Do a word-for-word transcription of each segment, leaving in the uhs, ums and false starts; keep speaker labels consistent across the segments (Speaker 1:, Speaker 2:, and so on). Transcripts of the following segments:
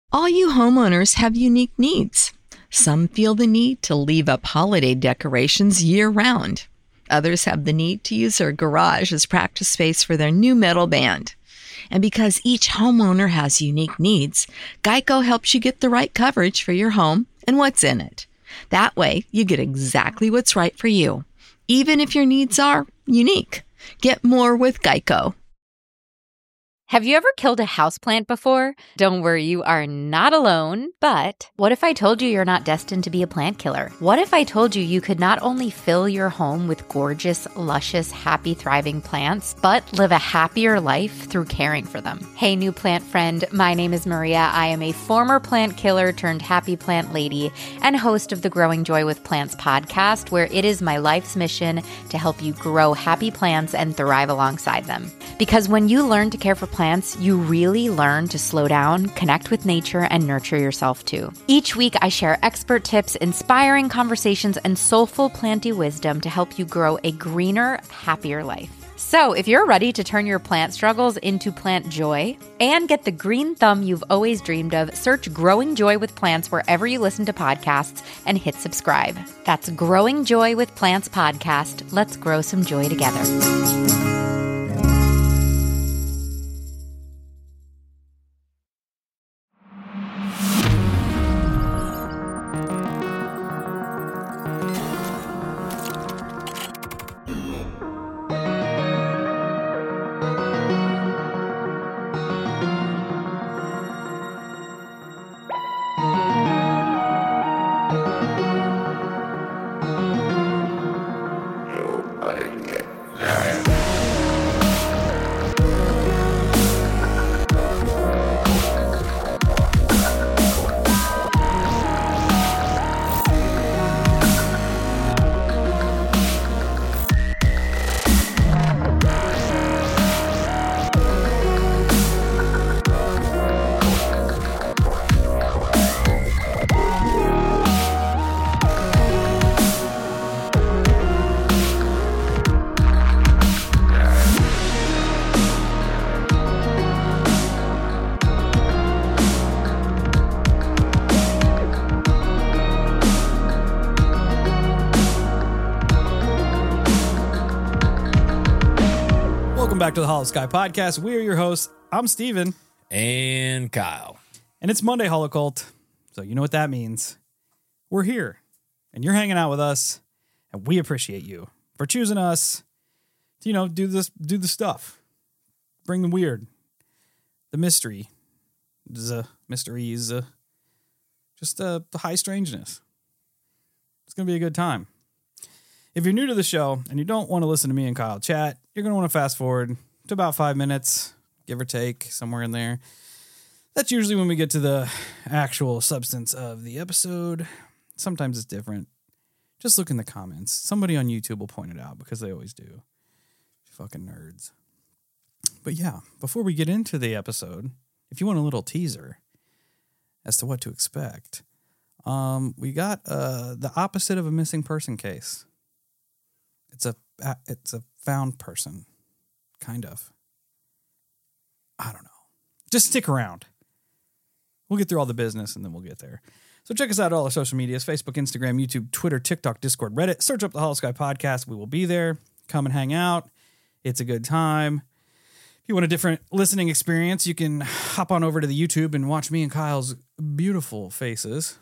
Speaker 1: All you homeowners have unique needs. Some feel the need to leave up holiday decorations year-round. Others have the need to use their garage as practice space for their new metal band. And because each homeowner has unique needs, Geico helps you get the right coverage for your home and what's in it. That way, you get exactly what's right for you, even if your needs are unique. Get more with Geico.
Speaker 2: Have you ever killed a houseplant before? Don't worry, you are not alone. But what if I told you you're not destined to be a plant killer? What if I told you you could not only fill your home with gorgeous, luscious, happy, thriving plants, but live a happier life through caring for them? Hey, new plant friend, my name is Maria. I am a former plant killer turned happy plant lady and host of the Growing Joy with Plants podcast, where it is my life's mission to help you grow happy plants and thrive alongside them. Because when you learn to care for plants, Plants, you really learn to slow down, connect with nature, and nurture yourself too. Each week, I share expert tips, inspiring conversations, and soulful planty wisdom to help you grow a greener, happier life. So if you're ready to turn your plant struggles into plant joy and get the green thumb you've always dreamed of, search Growing Joy with Plants wherever you listen to podcasts and hit subscribe. That's Growing Joy with Plants podcast. Let's grow some joy together.
Speaker 3: Back to the Hollow Sky Podcast. We are your hosts. I'm Steven.
Speaker 4: And Kyle.
Speaker 3: And it's Monday Holocult. So you know what that means. We're here. And you're hanging out with us. And we appreciate you for choosing us to, you know, do this, do the stuff. Bring the weird. The mystery. The mysteries. Uh, just uh, the high strangeness. It's going to be a good time. If you're new to the show and you don't want to listen to me and Kyle chat, you're going to want to fast forward to about five minutes, give or take, somewhere in there. That's usually when we get to the actual substance of the episode. Sometimes it's different. Just look in the comments. Somebody on YouTube will point it out because they always do. Fucking nerds. But yeah, before we get into the episode, if you want a little teaser as to what to expect, um, we got uh, the opposite of a missing person case. It's a it's a found person, kind of. I don't know. Just stick around. We'll get through all the business and then we'll get there. So check us out on all our social medias, Facebook, Instagram, YouTube, Twitter, TikTok, Discord, Reddit. Search up the Hollow Sky Podcast. We will be there. Come and hang out. It's a good time. If you want a different listening experience, you can hop on over to the YouTube and watch me and Kyle's beautiful faces.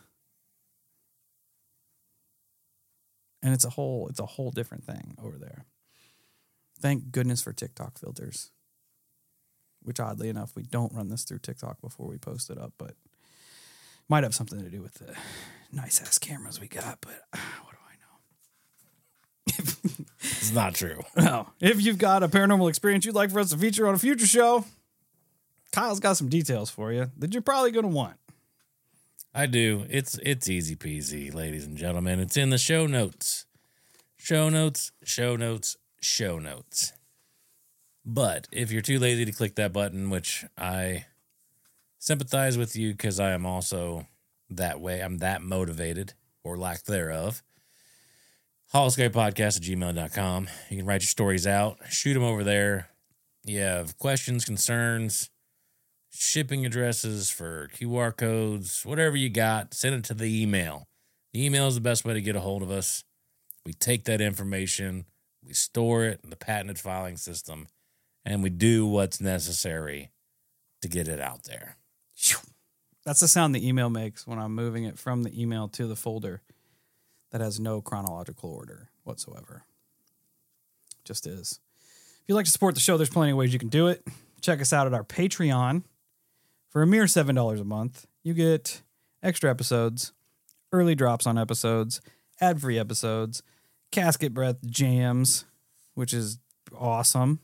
Speaker 3: And it's a whole, it's a whole different thing over there. Thank goodness for TikTok filters. Which oddly enough, we don't run this through TikTok before we post it up, but might have something to do with the nice ass cameras we got, but uh, what do I know?
Speaker 4: It's not true.
Speaker 3: No. If you've got a paranormal experience you'd like for us to feature on a future show, Kyle's got some details for you that you're probably going to want.
Speaker 4: I do. It's it's easy peasy, ladies and gentlemen. It's in the show notes. Show notes, show notes, show notes. But if you're too lazy to click that button, which I sympathize with you because I am also that way. I'm that motivated, or lack thereof. hollowskypodcast at gmail dot com. You can write your stories out. Shoot them over there. You have questions, concerns, shipping addresses, for Q R codes, whatever you got, send it to the email. The email is the best way to get a hold of us. We take that information, we store it in the patented filing system, and we do what's necessary to get it out there.
Speaker 3: That's the sound the email makes when I'm moving it from the email to the folder that has no chronological order whatsoever. Just is. If you'd like to support the show, there's plenty of ways you can do it. Check us out at our Patreon. For a mere seven dollars a month, you get extra episodes, early drops on episodes, ad-free episodes, Casket Breath jams, which is awesome,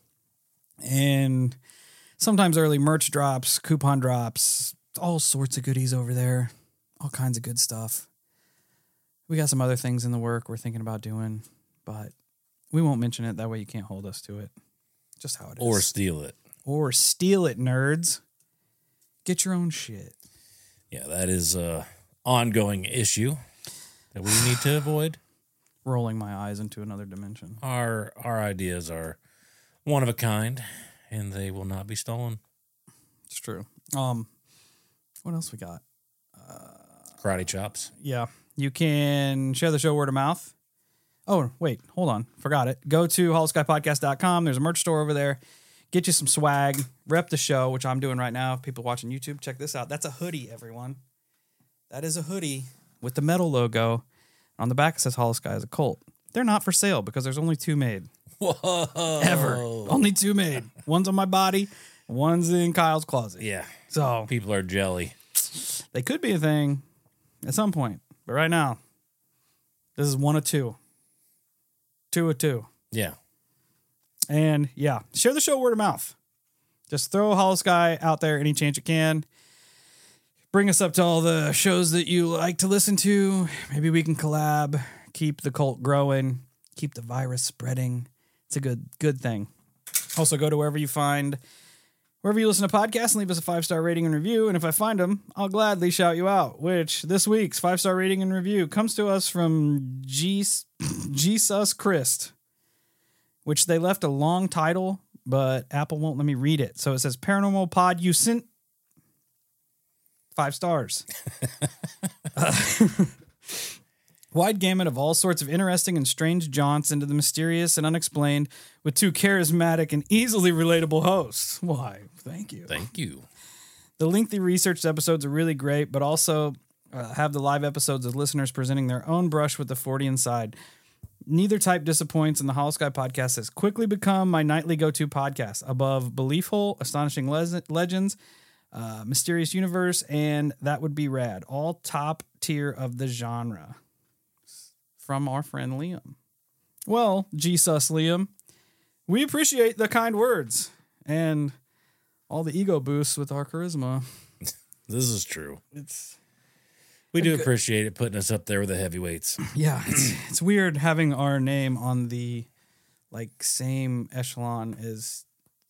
Speaker 3: and sometimes early merch drops, coupon drops, all sorts of goodies over there, all kinds of good stuff. We got some other things in the work we're thinking about doing, but we won't mention it. That way you can't hold us to it. Just how it is.
Speaker 4: Or steal it.
Speaker 3: Or steal it, nerds. Get your own shit.
Speaker 4: Yeah, that is a ongoing issue that we need to avoid.
Speaker 3: Rolling my eyes into another dimension.
Speaker 4: Our our ideas are one of a kind, and they will not be stolen.
Speaker 3: It's true. Um, what else we got?
Speaker 4: Karate chops.
Speaker 3: Yeah. You can share the show word of mouth. Oh, wait. Hold on. Forgot it. Go to hollow sky podcast dot com. There's a merch store over there. Get you some swag. Rep the show, which I'm doing right now. People watching YouTube, check this out. That's a hoodie, everyone. That is a hoodie with the metal logo. On the back, it says Hollow Sky is a cult. They're not for sale because there's only two made.
Speaker 4: Whoa.
Speaker 3: Ever. Only two made. One's on my body. One's in Kyle's closet.
Speaker 4: Yeah.
Speaker 3: So
Speaker 4: People are jelly.
Speaker 3: they could be a thing at some point. But right now, this is one of two. Two of two.
Speaker 4: Yeah.
Speaker 3: And yeah, share the show word of mouth. Just throw Hollow Sky out there any chance you can. Bring us up to all the shows that you like to listen to. Maybe we can collab, keep the cult growing, keep the virus spreading. It's a good, good thing. Also, go to wherever you find, wherever you listen to podcasts and leave us a five-star rating and review. And if I find them, I'll gladly shout you out, which this week's five-star rating and review comes to us from G- Jesus Christ, which they left a long title, but Apple won't let me read it. So it says, Paranormal Pod, you sent five stars. uh, wide gamut of all sorts of interesting and strange jaunts into the mysterious and unexplained with two charismatic and easily relatable hosts. Why, thank you.
Speaker 4: Thank you.
Speaker 3: The lengthy researched episodes are really great, but also uh, have the live episodes of listeners presenting their own brush with the forty inside. Neither type disappoints, and the Hollow Sky podcast has quickly become my nightly go-to podcast above Belief Hole, Astonishing Le- Legends, uh, Mysterious Universe, and That Would Be Rad. All top tier of the genre. From our friend Liam. Well, Jesus, Liam, we appreciate the kind words and all the ego boosts with our charisma.
Speaker 4: This is true.
Speaker 3: It's
Speaker 4: We do appreciate it putting us up there with the heavyweights.
Speaker 3: yeah, it's it's weird having our name on the like same echelon as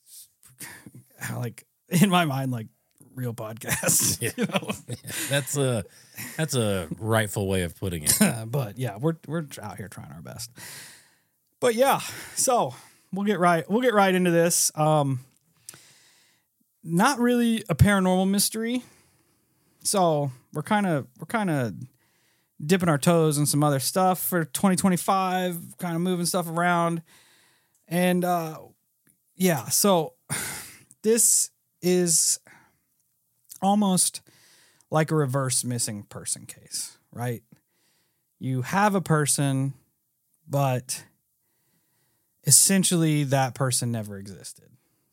Speaker 3: like in my mind like real podcasts.
Speaker 4: Yeah.
Speaker 3: You know?
Speaker 4: That's a that's a rightful way of putting it.
Speaker 3: But yeah, we're we're out here trying our best. But yeah, so we'll get right we'll get right into this. Um, not really a paranormal mystery. So we're kind of we're kind of dipping our toes in some other stuff for twenty twenty-five, kind of moving stuff around. And uh, yeah, so this is almost like a reverse missing person case, right? You have a person, but essentially that person never existed,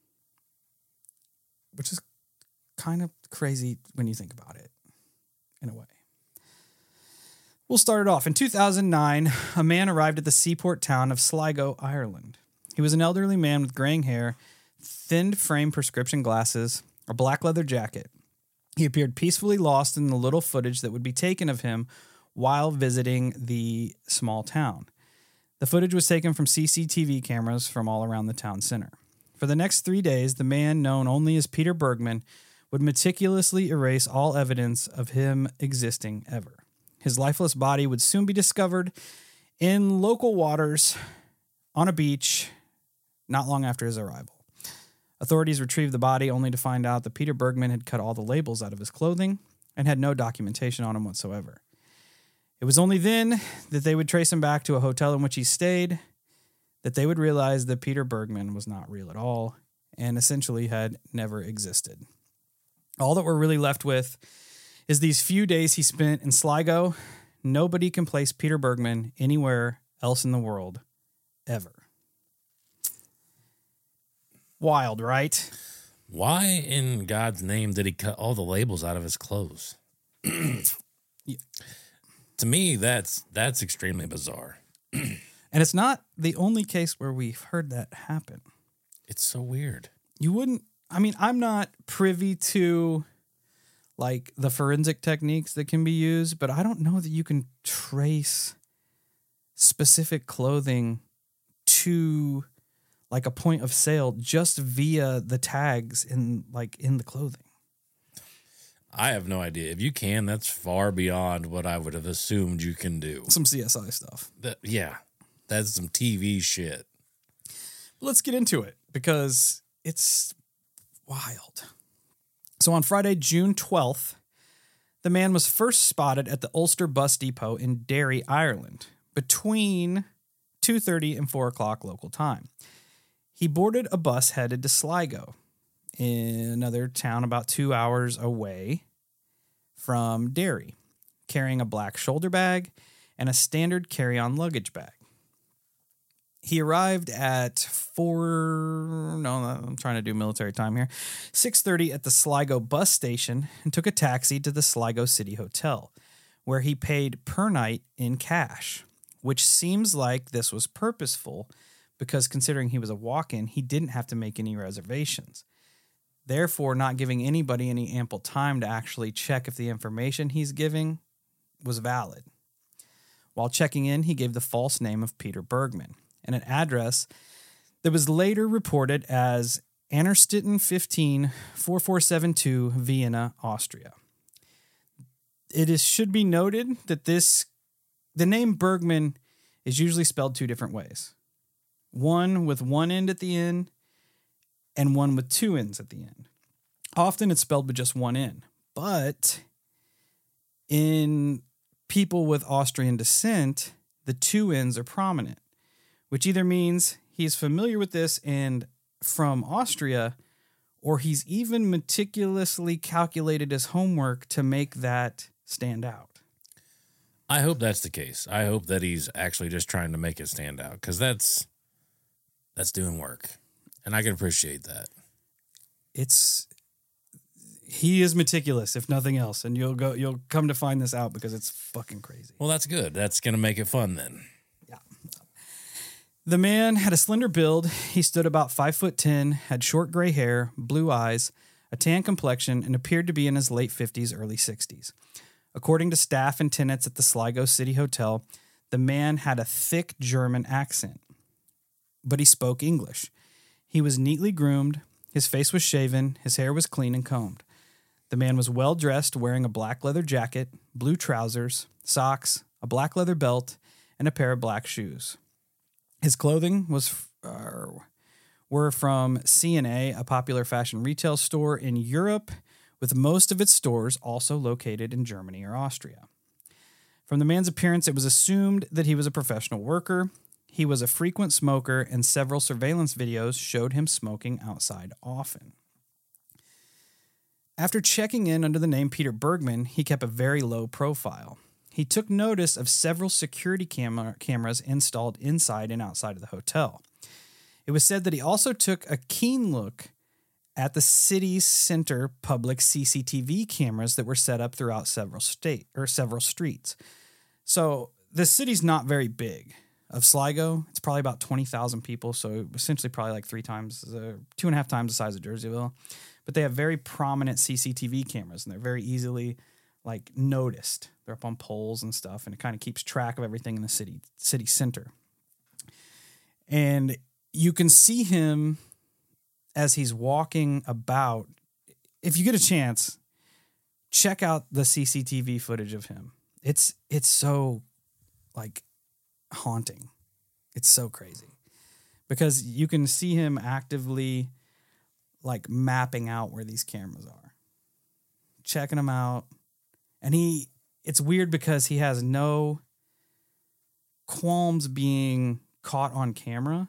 Speaker 3: which is kind of crazy when you think about it, in a way. We'll start it off. In two thousand nine, a man arrived at the seaport town of Sligo, Ireland. He was an elderly man with graying hair, thinned frame prescription glasses, a black leather jacket. He appeared peacefully lost in the little footage that would be taken of him while visiting the small town. The footage was taken from C C T V cameras from all around the town center. For the next three days, the man known only as Peter Bergman would meticulously erase all evidence of him existing ever. His lifeless body would soon be discovered in local waters on a beach not long after his arrival. Authorities retrieved the body only to find out that Peter Bergman had cut all the labels out of his clothing and had no documentation on him whatsoever. It was only then that they would trace him back to a hotel in which he stayed that they would realize that Peter Bergman was not real at all and essentially had never existed. All that we're really left with is these few days he spent in Sligo. Nobody can place Peter Bergman anywhere else in the world, ever. Wild, right?
Speaker 4: Why in God's name did he cut all the labels out of his clothes? Yeah. To me, that's that's extremely bizarre.
Speaker 3: And it's not the only case where we've heard that happen.
Speaker 4: It's so weird.
Speaker 3: You wouldn't, I mean, I'm not privy to like the forensic techniques that can be used, but I don't know that you can trace specific clothing to like a point of sale just via the tags in like in the clothing.
Speaker 4: I have no idea. If you can, that's far beyond what I would have assumed you can do.
Speaker 3: Some C S I stuff.
Speaker 4: That, yeah, that's some T V shit.
Speaker 3: Let's get into it because it's wild. So on Friday, June twelfth, the man was first spotted at the Ulster Bus Depot in Derry, Ireland, between two thirty and four o'clock local time. He boarded a bus headed to Sligo, in another town about two hours away from Derry, carrying a black shoulder bag and a standard carry-on luggage bag. He arrived at four, no, I'm trying to do military time here, six thirty at the Sligo bus station and took a taxi to the Sligo City Hotel, where he paid per night in cash, which seems like this was purposeful because considering he was a walk-in, he didn't have to make any reservations, therefore not giving anybody any ample time to actually check if the information he's giving was valid. While checking in, he gave the false name of Peter Bergman and an address that was later reported as Annerstetten fifteen, four four seven two, Vienna, Austria. It is should be noted that this the name Bergman is usually spelled two different ways. One with one end at the end and one with two ends at the end. Often it's spelled with just one end, but in people with Austrian descent, the two ends are prominent, which either means he's familiar with this and from Austria, or he's even meticulously calculated his homework to make that stand out.
Speaker 4: I hope that's the case. I hope that he's actually just trying to make it stand out, because that's that's doing work, and I can appreciate that.
Speaker 3: It's he is meticulous, if nothing else, and you'll go you'll come to find this out because it's fucking crazy.
Speaker 4: Well, that's good. That's going to make it fun then.
Speaker 3: Yeah. The man had a slender build. He stood about five foot ten, had short gray hair, blue eyes, a tan complexion, and appeared to be in his late fifties, early sixties. According to staff and tenants at the Sligo City Hotel, the man had a thick German accent, but he spoke English. He was neatly groomed, his face was shaven, his hair was clean and combed. The man was well dressed, wearing a black leather jacket, blue trousers, socks, a black leather belt, and a pair of black shoes. His clothing was uh, were from C and A, a popular fashion retail store in Europe, with most of its stores also located in Germany or Austria. From the man's appearance, it was assumed that he was a professional worker. He was a frequent smoker, and several surveillance videos showed him smoking outside often. After checking in under the name Peter Bergman, he kept a very low profile. He took notice of several security camera cameras installed inside and outside of the hotel. It was said that he also took a keen look at the city's center public C C T V cameras that were set up throughout several state or several streets. So the city's not very big. Of Sligo, it's probably about twenty thousand people, so essentially probably like three times, uh, two and a half times the size of Jerseyville. But they have very prominent C C T V cameras, and they're very easily like noticed. They're up on poles and stuff, and it kind of keeps track of everything in the city city center. And you can see him as he's walking about. If you get a chance, check out the C C T V footage of him. It's it's so like haunting. It's so crazy because you can see him actively like mapping out where these cameras are, checking them out. And he, it's weird because he has no qualms being caught on camera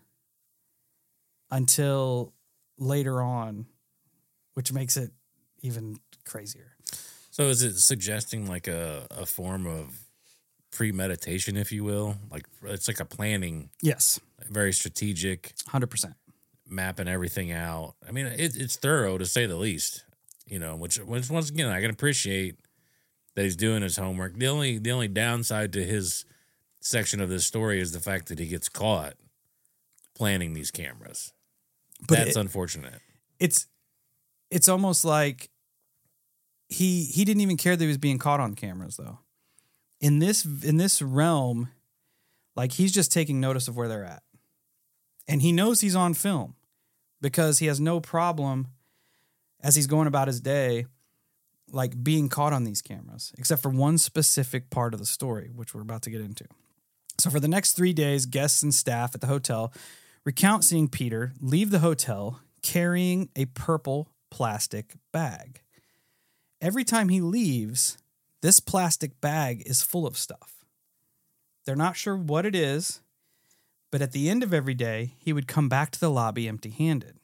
Speaker 3: until later on, which makes it even crazier.
Speaker 4: So is it suggesting like a, a form of premeditation, if you will? Like it's like a planning.
Speaker 3: Yes.
Speaker 4: Very strategic.
Speaker 3: one hundred percent.
Speaker 4: Mapping everything out. I mean, it, it's thorough to say the least, you know, which, which once again, I can appreciate that he's doing his homework. The only, the only downside to his section of this story is the fact that he gets caught planning these cameras. But That's it, unfortunate.
Speaker 3: It's, it's almost like he, he didn't even care that he was being caught on cameras though. In this, in this realm, like he's just taking notice of where they're at. And he knows he's on film because he has no problem as he's going about his day, like being caught on these cameras, except for one specific part of the story, which we're about to get into. So for the next three days, guests and staff at the hotel recount seeing Peter leave the hotel carrying a purple plastic bag. Every time he leaves, this plastic bag is full of stuff. They're not sure what it is, but at the end of every day, he would come back to the lobby empty-handed.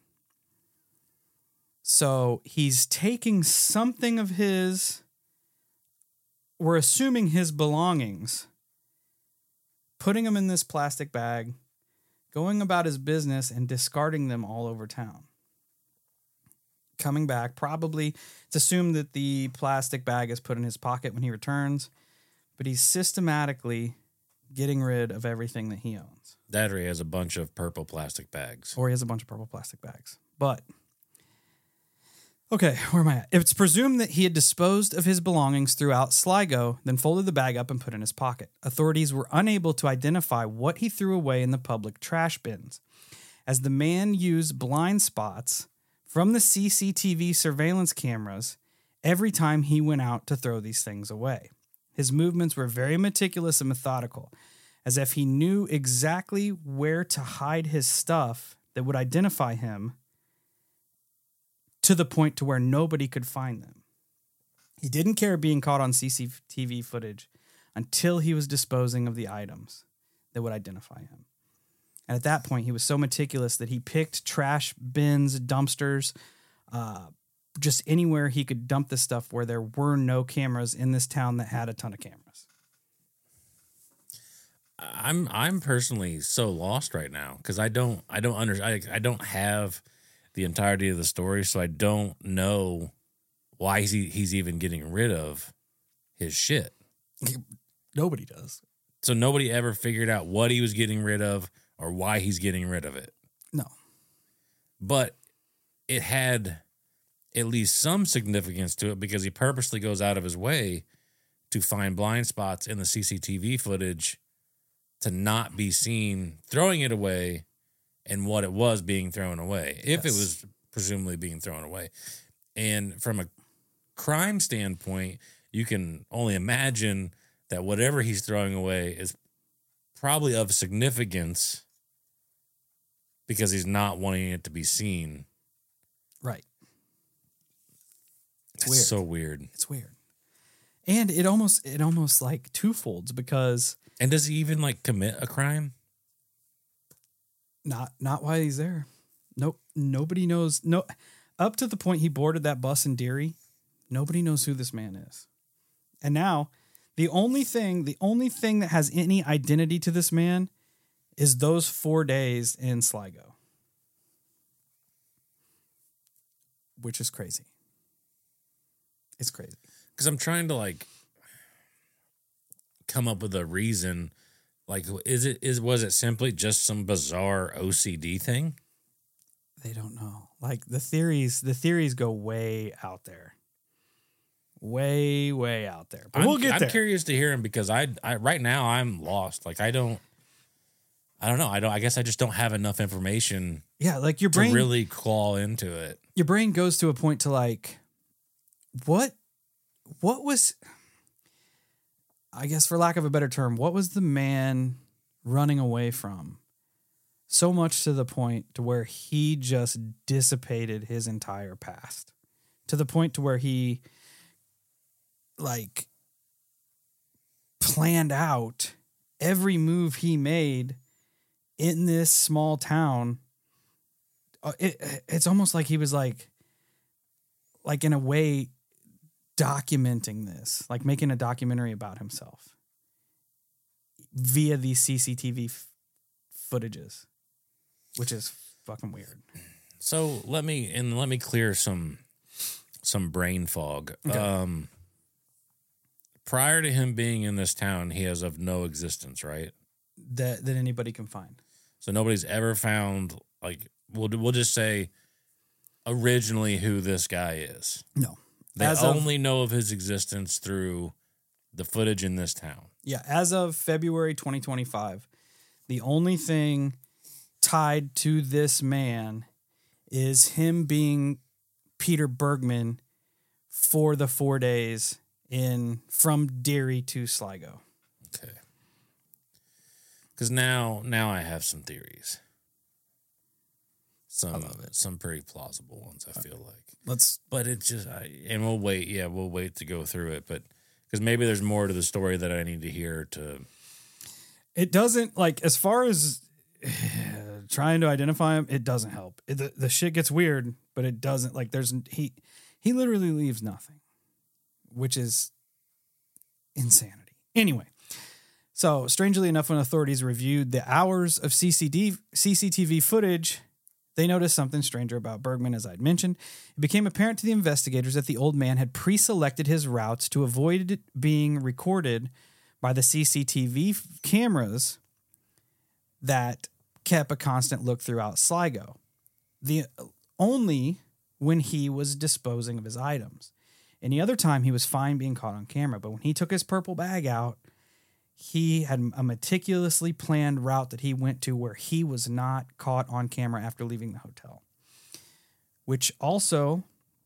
Speaker 3: So he's taking something of his, we're assuming his belongings, putting them in this plastic bag, going about his business and discarding them all over town. Coming back, probably, it's assumed that the plastic bag is put in his pocket when he returns, but he's systematically getting rid of everything that he owns.
Speaker 4: That or he has a bunch of purple plastic bags.
Speaker 3: Or he has a bunch of purple plastic bags. But, okay, where am I at? It's presumed that he had disposed of his belongings throughout Sligo, then folded the bag up and put it in his pocket. Authorities were unable to identify what he threw away in the public trash bins, as the man used blind spots from the C C T V surveillance cameras every time he went out to throw these things away. His movements were very meticulous and methodical, as if he knew exactly where to hide his stuff that would identify him to the point to where nobody could find them. He didn't care being caught on C C T V footage until he was disposing of the items that would identify him. And at that point, he was so meticulous that he picked trash bins, dumpsters, uh, just anywhere he could dump this stuff where there were no cameras in this town that had a ton of cameras.
Speaker 4: I'm I'm personally so lost right now because I don't I don't under I, I don't have the entirety of the story, so I don't know why he's he's even getting rid of his shit.
Speaker 3: Nobody does.
Speaker 4: So nobody ever figured out what he was getting rid of or why he's getting rid of it.
Speaker 3: No.
Speaker 4: But it had at least some significance to it because he purposely goes out of his way to find blind spots in the C C T V footage to not be seen throwing it away and what it was being thrown away, if yes. it was presumably being thrown away. And from a crime standpoint, you can only imagine that whatever he's throwing away is probably of significance because he's not wanting it to be seen.
Speaker 3: Right.
Speaker 4: It's, it's weird. So weird.
Speaker 3: It's weird. And it almost, it almost like twofolds because...
Speaker 4: And does he even like commit a crime?
Speaker 3: Not, not while he's there. Nope. Nobody knows. No, up to the point he boarded that bus in Derry, nobody knows who this man is. And now the only thing, the only thing that has any identity to this man is those four days in Sligo, which is crazy. It's crazy.
Speaker 4: Because I'm trying to like come up with a reason. Like, is it is was it simply just some bizarre O C D thing?
Speaker 3: They don't know. Like the theories, the theories go way out there, way way out there. But
Speaker 4: I'm,
Speaker 3: we'll get
Speaker 4: I'm
Speaker 3: there.
Speaker 4: curious to hear him because I, I right now I'm lost. Like I don't, I don't know. I don't. I guess I just don't have enough information.
Speaker 3: Yeah, like your brain
Speaker 4: to really claw into it.
Speaker 3: Your brain goes to a point to like, what, what was. I guess for lack of a better term, what was the man running away from So much to the point to where he just dissipated his entire past. To the point to where he, like, planned out every move he made in this small town. It, it's almost like he was like, like in a way, documenting this, like making a documentary about himself via these C C T V f- footages, which is fucking weird.
Speaker 4: So let me and let me clear some some brain fog.
Speaker 3: Okay.
Speaker 4: Um, prior to him being in this town, he is of no existence, right?
Speaker 3: That that anybody can find.
Speaker 4: So nobody's ever found, like, we'll we'll just say originally who this guy is.
Speaker 3: No.
Speaker 4: They
Speaker 3: As of-
Speaker 4: only know of his existence through the footage in this town.
Speaker 3: Yeah, as of February twenty twenty-five, the only thing tied to this man is him being Peter Bergman for the four days in from Derry to Sligo.
Speaker 4: Okay. Because now, now I have some theories. Some some pretty plausible ones, I feel like.
Speaker 3: Let's
Speaker 4: But it's just, I, and we'll wait. Yeah, we'll wait to go through it. But because maybe there's more to the story that I need to hear to.
Speaker 3: It doesn't, like, as far as trying to identify him, it doesn't help. It, the, the shit gets weird, but it doesn't, like, there's, he, he literally leaves nothing, which is insanity. Anyway, so strangely enough, when authorities reviewed the hours of C C T V footage, they noticed something stranger about Bergman, as I'd mentioned. It became apparent to the investigators that the old man had pre-selected his routes to avoid it being recorded by the C C T V cameras that kept a constant look throughout Sligo. The only when he was disposing of his items. Any other time he was fine being caught on camera, but when he took his purple bag out, he had a meticulously planned route that he went to where he was not caught on camera after leaving the hotel, which also,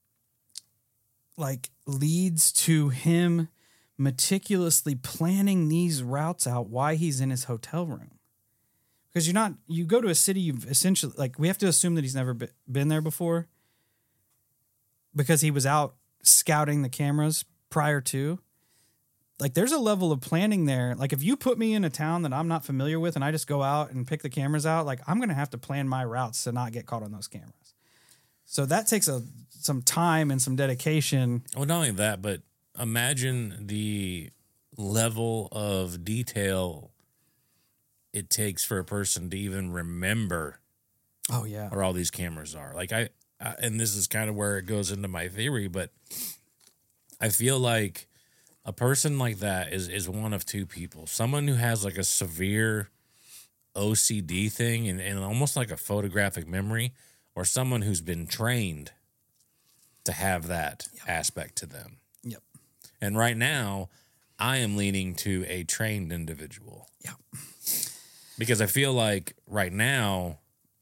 Speaker 3: like, leads to him meticulously planning these routes out while he's in his hotel room. Because you're not, you go to a city you've essentially, like, we have to assume that he's never be, been there before because he was out scouting the cameras prior to. Like, there's a level of planning there. Like, if you put me in a town that I'm not familiar with and I just go out and pick the cameras out, like, I'm going to have to plan my routes to not get caught on those cameras. So that takes a some time and some dedication.
Speaker 4: Well, not only that, but imagine the level of detail it takes for a person to even remember
Speaker 3: Oh, yeah.
Speaker 4: where all these cameras are. Like, I, I and this is kind of where it goes into my theory, but I feel like a person like that is, is one of two people. Someone who has like a severe O C D thing and, and almost like a photographic memory, or someone who's been trained to have that yep. aspect to them.
Speaker 3: Yep.
Speaker 4: And right now, I am leaning to a trained individual.
Speaker 3: Yep.
Speaker 4: Because I feel like right now,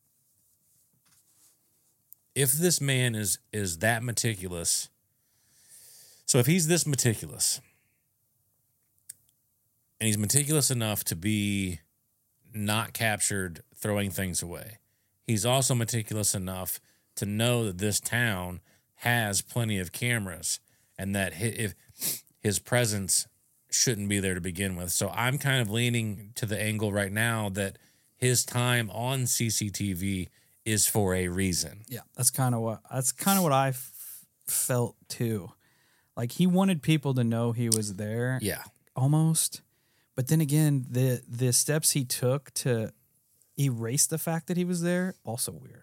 Speaker 4: if this man is is that meticulous, so if he's this meticulous, and he's meticulous enough to be not captured throwing things away, he's also meticulous enough to know that this town has plenty of cameras and that if his presence shouldn't be there to begin with. So I'm kind of leaning to the angle right now that his time on C C T V is for a reason.
Speaker 3: Yeah, that's kind of what that's kind of what I f- felt too. Like, he wanted people to know he was there.
Speaker 4: Yeah,
Speaker 3: almost. But then again, the the steps he took to erase the fact that he was there, also weird.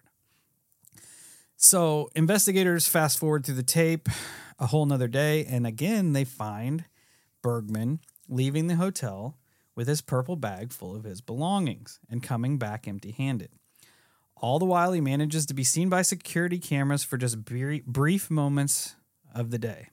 Speaker 3: So investigators fast forward through the tape a whole nother day, and again they find Bergman leaving the hotel with his purple bag full of his belongings and coming back empty-handed. All the while, he manages to be seen by security cameras for just brief, brief moments of the day.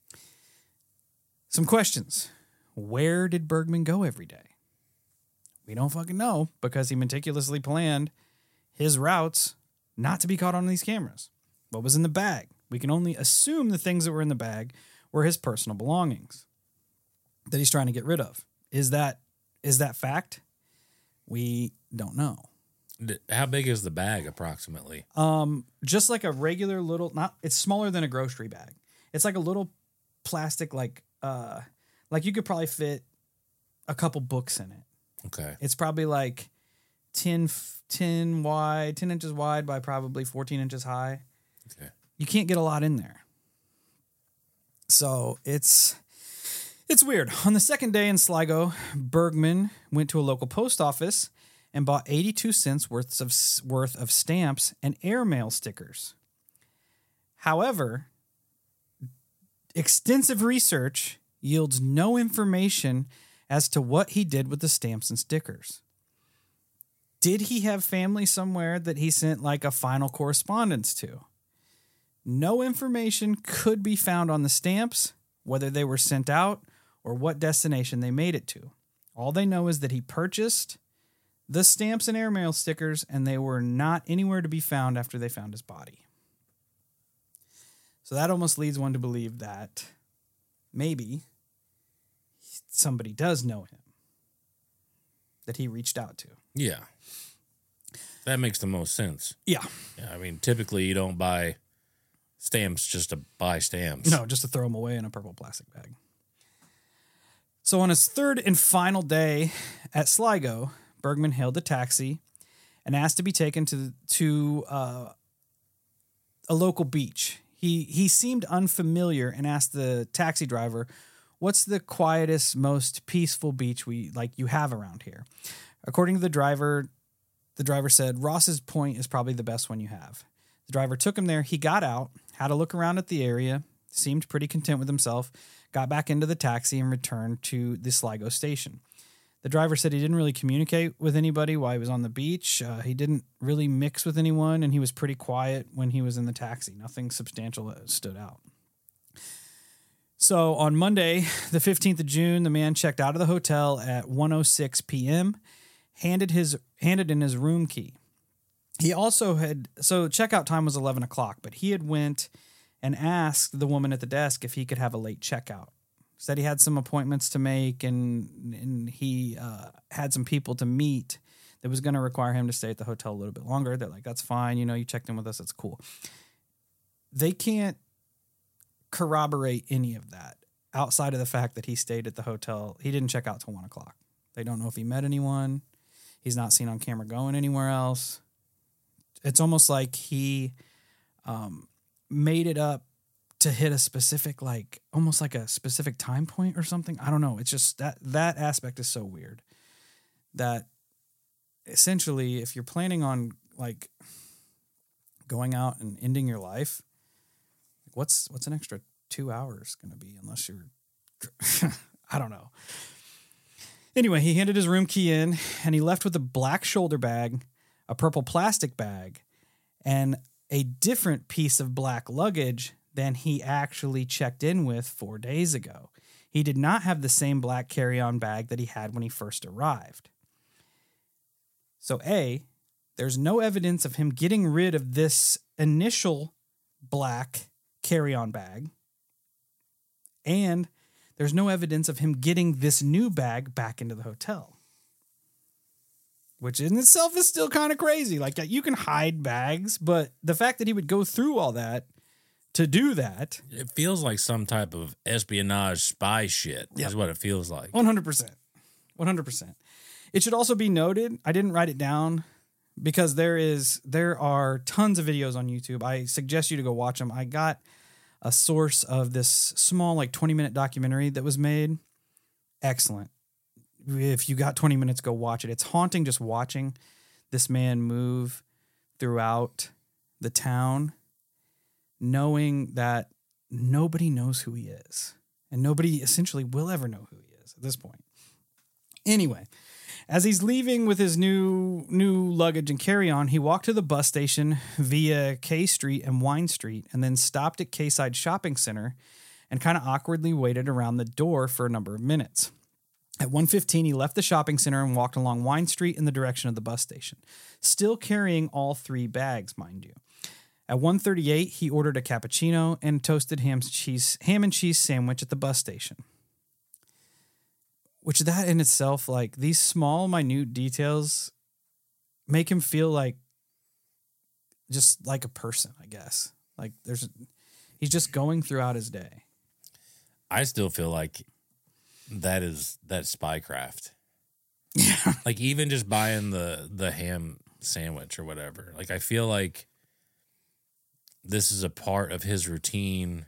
Speaker 3: Some questions. Where did Bergman go every day? We don't fucking know because he meticulously planned his routes not to be caught on these cameras. What was in the bag? We can only assume the things that were in the bag were his personal belongings that he's trying to get rid of. Is that is that fact? We don't know.
Speaker 4: D- How big is the bag approximately?
Speaker 3: Um, just like a regular little, not, it's smaller than a grocery bag. It's like a little plastic, like, uh, like you could probably fit a couple books in it.
Speaker 4: Okay.
Speaker 3: It's probably like ten, ten wide, ten inches wide by probably fourteen inches high.
Speaker 4: Okay.
Speaker 3: You can't get a lot in there. So it's, it's weird. On the second day in Sligo, Bergman went to a local post office and bought eighty-two cents worth of, worth of stamps and airmail stickers. However, extensive research yields no information as to what he did with the stamps and stickers. Did he have family somewhere that he sent like a final correspondence to? No information could be found on the stamps, whether they were sent out or what destination they made it to. All they know is that he purchased the stamps and airmail stickers, and they were not anywhere to be found after they found his body. So that almost leads one to believe that maybe somebody does know him, that he reached out to.
Speaker 4: Yeah. That makes the most sense.
Speaker 3: Yeah.
Speaker 4: Yeah, I mean, typically you don't buy stamps just to buy stamps.
Speaker 3: No, just to throw them away in a purple plastic bag. So on his third and final day at Sligo, Bergman hailed a taxi and asked to be taken to to uh, a local beach. He he seemed unfamiliar and asked the taxi driver, "What's the quietest, most peaceful beach we like you have around here?" According to the driver, the driver said, "Ross's Point is probably the best one you have." The driver took him there. He got out, had a look around at the area, seemed pretty content with himself, got back into the taxi and returned to the Sligo station. The driver said he didn't really communicate with anybody while he was on the beach. Uh, he didn't really mix with anyone, and he was pretty quiet when he was in the taxi. Nothing substantial stood out. So on Monday, the fifteenth of June, the man checked out of the hotel at one oh six p.m., handed his handed in his room key. He also had, so checkout time was eleven o'clock, but he had went and asked the woman at the desk if he could have a late checkout. Said he had some appointments to make, and and he uh, had some people to meet that was going to require him to stay at the hotel a little bit longer. They're like, that's fine. You know, you checked in with us. That's cool. They can't corroborate any of that outside of the fact that he stayed at the hotel. He didn't check out till one o'clock. They don't know if he met anyone. He's not seen on camera going anywhere else. It's almost like he um, made it up to hit a specific, like, almost like a specific time point or something. I don't know. It's just that that aspect is so weird that essentially if you're planning on like going out and ending your life, what's, what's an extra two hours going to be unless you're, I don't know. Anyway, he handed his room key in and he left with a black shoulder bag, a purple plastic bag, and a different piece of black luggage than he actually checked in with four days ago. He did not have the same black carry-on bag that he had when he first arrived. So A, there's no evidence of him getting rid of this initial black carry-on bag. And there's no evidence of him getting this new bag back into the hotel. Which in itself is still kind of crazy. Like, you can hide bags, but the fact that he would go through all that to do that.
Speaker 4: It feels like some type of espionage spy shit
Speaker 3: Yep.
Speaker 4: is what it feels like.
Speaker 3: one hundred percent. one hundred percent. It should also be noted, I didn't write it down because there is there are tons of videos on YouTube. I suggest you to go watch them. I got a source of this small, like twenty minute documentary that was made. Excellent. If you got twenty minutes, go watch it. It's haunting just watching this man move throughout the town, knowing that nobody knows who he is. And nobody essentially will ever know who he is at this point. Anyway, as he's leaving with his new new luggage and carry-on, he walked to the bus station via K Street and Wine Street and then stopped at K-Side Shopping Center and kind of awkwardly waited around the door for a number of minutes. At one fifteen, he left the shopping center and walked along Wine Street in the direction of the bus station, still carrying all three bags, mind you. At one thirty-eight, he ordered a cappuccino and toasted ham, cheese, ham and cheese sandwich at the bus station. Which that in itself, like these small, minute details make him feel like just like a person, I guess. Like there's, he's just going throughout his day.
Speaker 4: I still feel like that is that spycraft.
Speaker 3: Yeah.
Speaker 4: Like even just buying the the ham sandwich or whatever. Like I feel like this is a part of his routine.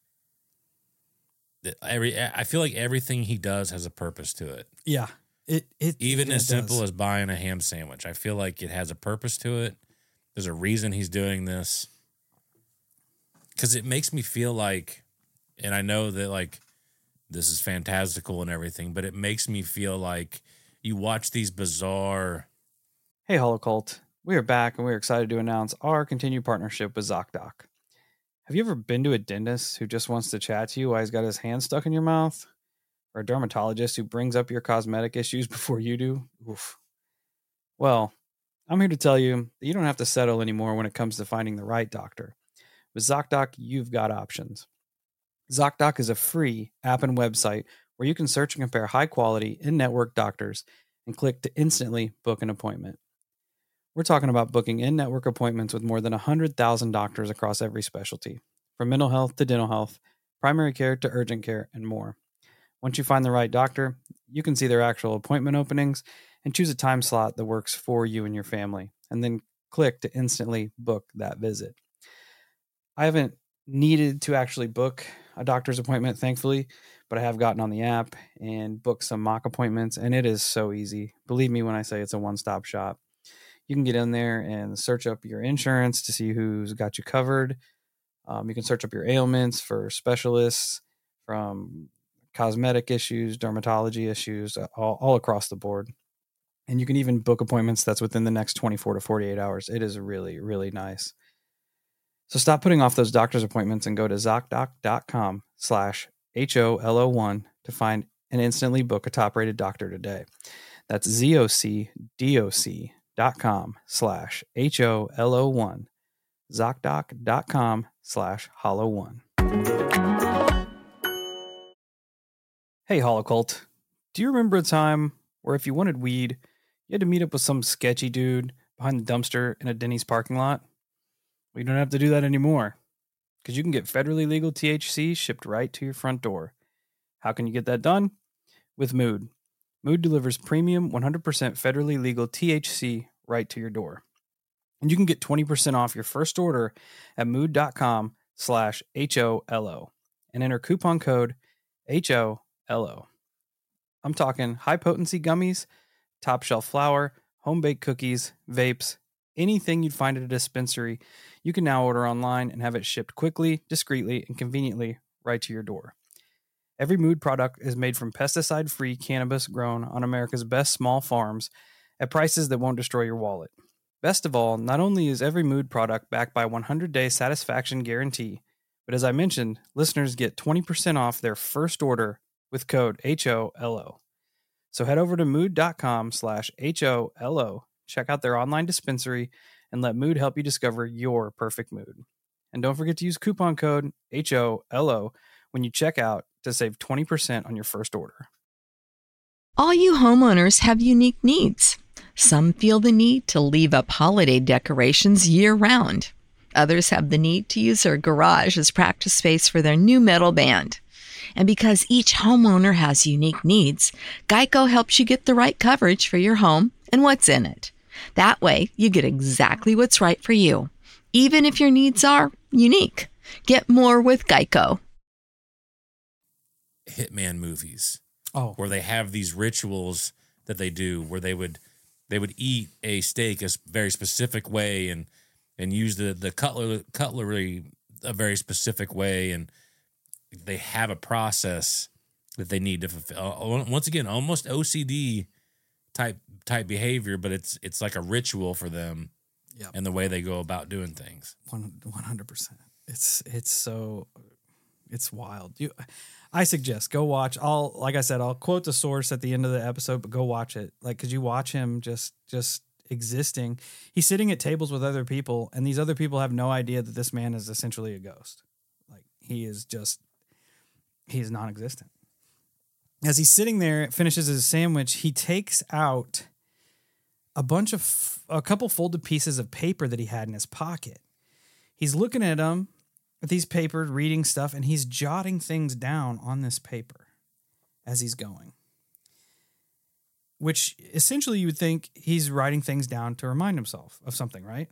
Speaker 4: That every I feel like everything he does has a purpose to it.
Speaker 3: Yeah. It it
Speaker 4: even
Speaker 3: yeah,
Speaker 4: as
Speaker 3: it
Speaker 4: simple
Speaker 3: does.
Speaker 4: as buying a ham sandwich. I feel like it has a purpose to it. There's a reason he's doing this. Cuz it makes me feel like, and I know that like this is fantastical and everything, but it makes me feel like you watch these bizarre.
Speaker 3: Hey, Holocult. We are back and we're excited to announce our continued partnership with ZocDoc. Have you ever been to a dentist who just wants to chat to you while he's got his hand stuck in your mouth? Or a dermatologist who brings up your cosmetic issues before you do? Oof. Well, I'm here to tell you that you don't have to settle anymore when it comes to finding the right doctor. With ZocDoc, you've got options. ZocDoc is a free app and website where you can search and compare high-quality, in-network doctors and click to instantly book an appointment. We're talking about booking in-network appointments with more than one hundred thousand doctors across every specialty, from mental health to dental health, primary care to urgent care, and more. Once you find the right doctor, you can see their actual appointment openings and choose a time slot that works for you and your family, and then click to instantly book that visit. I haven't needed to actually book a doctor's appointment, thankfully, but I have gotten on the app and booked some mock appointments, and it is so easy. Believe me when I say it's a one-stop shop. You can get in there and search up your insurance to see who's got you covered. Um, you can search up your ailments for specialists from cosmetic issues, dermatology issues, all, all across the board. And you can even book appointments that's within the next twenty-four to forty-eight hours. It is really, really nice. So stop putting off those doctor's appointments and go to ZocDoc.com slash H O L O one to find and instantly book a top-rated doctor today. That's Z-O-C-D-O-C dot com slash H O L O one. ZocDoc.com slash Hollow one. Hey, Holocult. Do you remember a time where if you wanted weed, you had to meet up with some sketchy dude behind the dumpster in a Denny's parking lot? Well, you don't have to do that anymore, because you can get federally legal T H C shipped right to your front door. How can you get that done? With Mood. Mood delivers premium one hundred percent federally legal T H C right to your door. And you can get twenty percent off your first order at mood.com slash H-O-L-O and enter coupon code H O L O. I'm talking high-potency gummies, top-shelf flour, home-baked cookies, vapes, anything you'd find at a dispensary, you can now order online and have it shipped quickly, discreetly, and conveniently right to your door. Every Mood product is made from pesticide-free cannabis grown on America's best small farms at prices that won't destroy your wallet. Best of all, not only is every Mood product backed by a one hundred day satisfaction guarantee, but as I mentioned, listeners get twenty percent off their first order with code H O L O. So head over to mood.com slash H O L O, check out their online dispensary, and let Mood help you discover your perfect mood. And don't forget to use coupon code H O L O when you check out to save twenty percent on your first order.
Speaker 1: All you homeowners have unique needs. Some feel the need to leave up holiday decorations year-round. Others have the need to use their garage as practice space for their new metal band. And because each homeowner has unique needs, Geico helps you get the right coverage for your home and what's in it. That way, you get exactly what's right for you, even if your needs are unique. Get more with Geico.
Speaker 4: Hitman movies.
Speaker 3: Oh,
Speaker 4: Where they have these rituals that they do where they would they would eat a steak a very specific way and and use the the cutler, cutlery a very specific way, and they have a process that they need to fulfill. Once again, almost O C D type type behavior, but it's it's like a ritual for them.
Speaker 3: Yep.
Speaker 4: And the way they go about doing things.
Speaker 3: one hundred percent. It's it's so it's wild. You I suggest go watch. I'll like I said, I'll quote the source at the end of the episode, but go watch it. Like, cause you watch him just just existing. He's sitting at tables with other people, and these other people have no idea that this man is essentially a ghost. Like, he is just he is non-existent. As he's sitting there, finishes his sandwich, he takes out a bunch of, a couple folded pieces of paper that he had in his pocket. He's looking at them, at these papers, reading stuff, and he's jotting things down on this paper as he's going. Which essentially you would think he's writing things down to remind himself of something, right?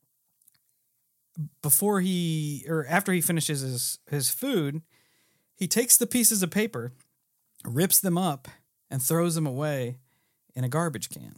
Speaker 3: Before he, or after he finishes his, his food, he takes the pieces of paper, rips them up, and throws them away in a garbage can.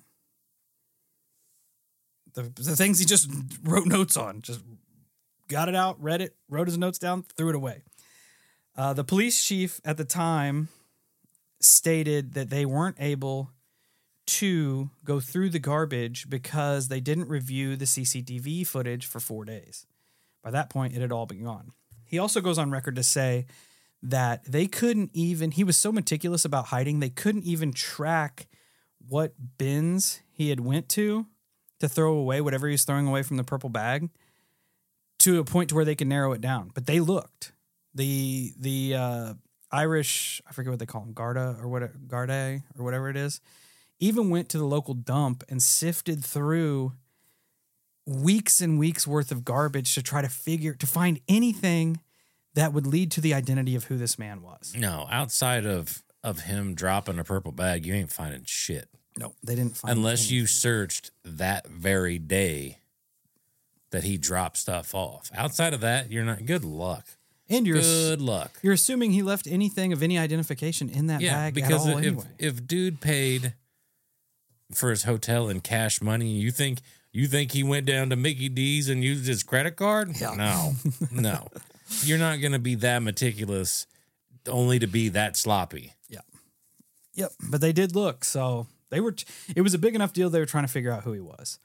Speaker 3: The, the things he just wrote notes on, just got it out, read it, wrote his notes down, threw it away. Uh, the police chief at the time stated that they weren't able to go through the garbage because they didn't review the C C T V footage for four days. By that point, it had all been gone. He also goes on record to say that they couldn't even, he was so meticulous about hiding, they couldn't even track what bins he had went to to throw away whatever he was throwing away from the purple bag to a point to where they could narrow it down. But they looked. The the uh, Irish, I forget what they call them, Garda or what, Gardaí or whatever it is, even went to the local dump and sifted through weeks and weeks worth of garbage to try to figure, to find anything that would lead to the identity of who this man was.
Speaker 4: No, outside of, of him dropping a purple bag, you ain't finding shit.
Speaker 3: No, they didn't find
Speaker 4: Unless
Speaker 3: anything.
Speaker 4: you searched that very day that he dropped stuff off. Outside of that, you're not, good luck.
Speaker 3: And you're
Speaker 4: Good luck.
Speaker 3: You're assuming he left anything of any identification in that
Speaker 4: Yeah,
Speaker 3: bag
Speaker 4: because
Speaker 3: at all
Speaker 4: if,
Speaker 3: anyway.
Speaker 4: if dude paid for his hotel in cash money, you think you think he went down to Mickey D's and used his credit card?
Speaker 3: Yeah.
Speaker 4: No, no. You're not going to be that meticulous only to be that sloppy.
Speaker 3: Yeah. Yep. But they did look. So they were, it was a big enough deal. They were trying to figure out who he was.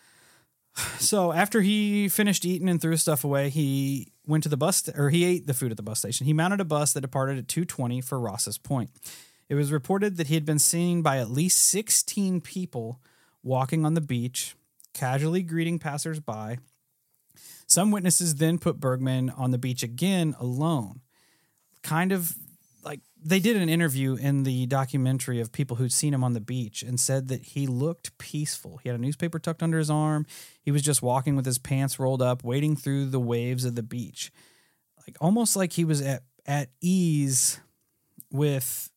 Speaker 3: So after he finished eating and threw his stuff away, he went to the bus, or he ate the food at the bus station. He mounted a bus that departed at two twenty for Ross's Point. It was reported that he had been seen by at least sixteen people walking on the beach, casually greeting passersby. Some witnesses then put Bergman on the beach again alone. Kind of like they did an interview in the documentary of people who'd seen him on the beach and said that he looked peaceful. He had a newspaper tucked under his arm. He was just walking with his pants rolled up, wading through the waves of the beach. Like almost like he was at, at ease with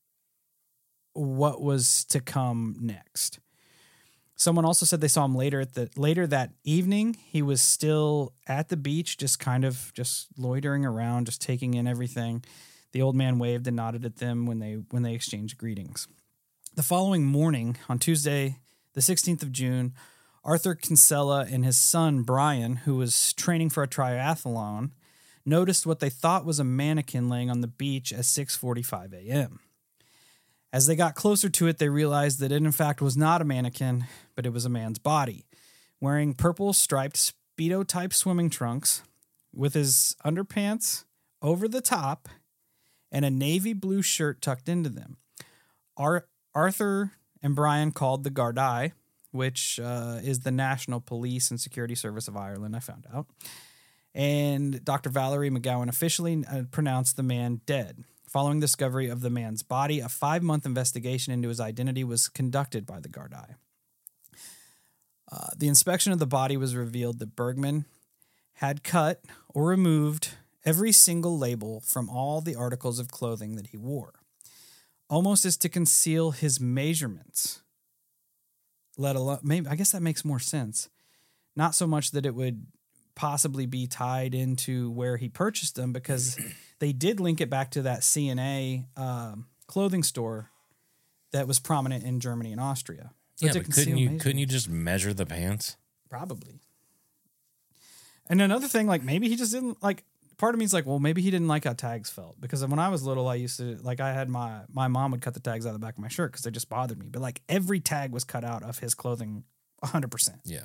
Speaker 3: what was to come next. Someone also said they saw him later at the later that evening. He was still at the beach, just kind of just loitering around, just taking in everything. The old man waved and nodded at them when they when they exchanged greetings. The following morning, on Tuesday, the sixteenth of June, Arthur Kinsella and his son Brian, who was training for a triathlon, noticed what they thought was a mannequin laying on the beach at six forty-five a.m. As they got closer to it, they realized that it in fact was not a mannequin, but it was a man's body, wearing purple striped Speedo-type swimming trunks with his underpants over the top and a navy blue shirt tucked into them. Ar- Arthur and Brian called the Gardaí, which uh, is the National Police and Security Service of Ireland, I found out. And Doctor Valerie McGowan officially uh, pronounced the man dead. Following the discovery of the man's body, a five-month investigation into his identity was conducted by the Gardaí. Uh, the inspection of the body was revealed that Bergman had cut or removed every single label from all the articles of clothing that he wore, almost as to conceal his measurements. Let alone, maybe I guess that makes more sense. Not so much that it would possibly be tied into where he purchased them, because they did link it back to that C and A um, clothing store that was prominent in Germany and Austria. So
Speaker 4: Yeah,
Speaker 3: to
Speaker 4: but
Speaker 3: conceal
Speaker 4: couldn't you
Speaker 3: measurements.
Speaker 4: couldn't you just measure the pants?
Speaker 3: Probably. And another thing, like maybe he just didn't like. Part of me is like, well, maybe he didn't like how tags felt, because when I was little, I used to like I had my my mom would cut the tags out of the back of my shirt because they just bothered me. But like every tag was cut out of his clothing, a hundred percent.
Speaker 4: Yeah.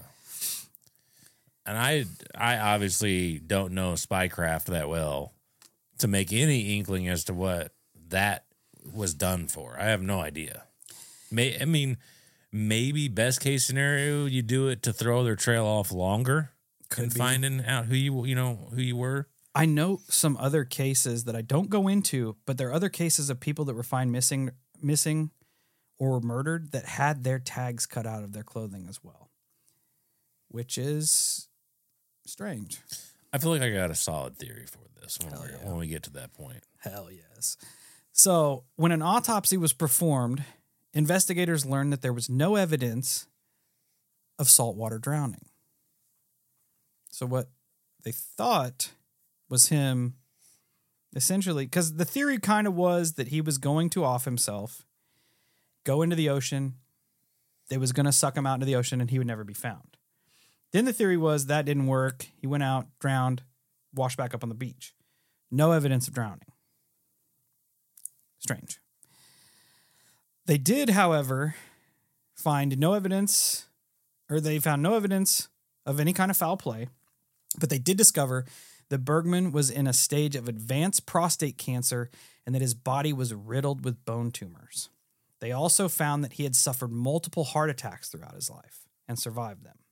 Speaker 4: And I I obviously don't know spycraft that well to make any inkling as to what that was done for. I have no idea. May I mean, maybe best case scenario, you do it to throw their trail off longer
Speaker 3: Could
Speaker 4: and
Speaker 3: be.
Speaker 4: finding out who you you know who you were.
Speaker 3: I know some other cases that I don't go into, but there are other cases of people that were found missing missing or were murdered that had their tags cut out of their clothing as well, which is strange.
Speaker 4: I feel like I got a solid theory for this when, we,
Speaker 3: yeah.
Speaker 4: when we get to that point.
Speaker 3: Hell yes. So when an autopsy was performed, investigators learned that there was no evidence of saltwater drowning. So what they thought was him essentially, because the theory kind of was that he was going to off himself, go into the ocean, they was going to suck him out into the ocean, and he would never be found. Then the theory was that didn't work. He went out, drowned, washed back up on the beach. No evidence of drowning. Strange. They did, however, find no evidence, or they found no evidence of any kind of foul play, but they did discover that Bergman was in a stage of advanced prostate cancer and that his body was riddled with bone tumors. They also found that he had suffered multiple heart attacks throughout his life and survived them.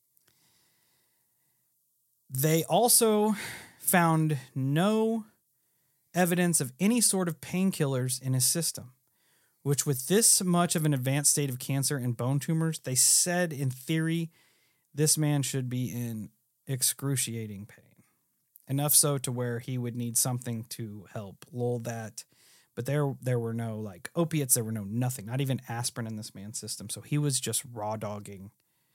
Speaker 3: They also found no evidence of any sort of painkillers in his system, which with this much of an advanced state of cancer and bone tumors, they said in theory, this man should be in excruciating pain. Enough so to where he would need something to help lull that. But there there were no like opiates, there were no nothing, not even aspirin in this man's system. So he was just raw dogging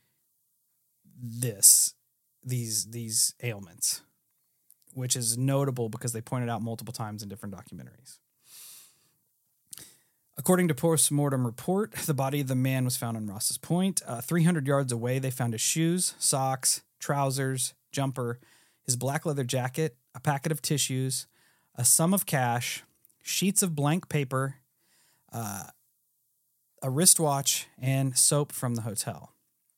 Speaker 3: this, these, these ailments, which is notable because they pointed out multiple times in different documentaries. According to post-mortem report, the body of the man was found on Ross's Point. Uh, three hundred yards away, they found his shoes, socks, trousers, jumper, his black leather jacket, a packet of tissues, a sum of cash, sheets of blank paper, uh, a wristwatch, and soap from the hotel.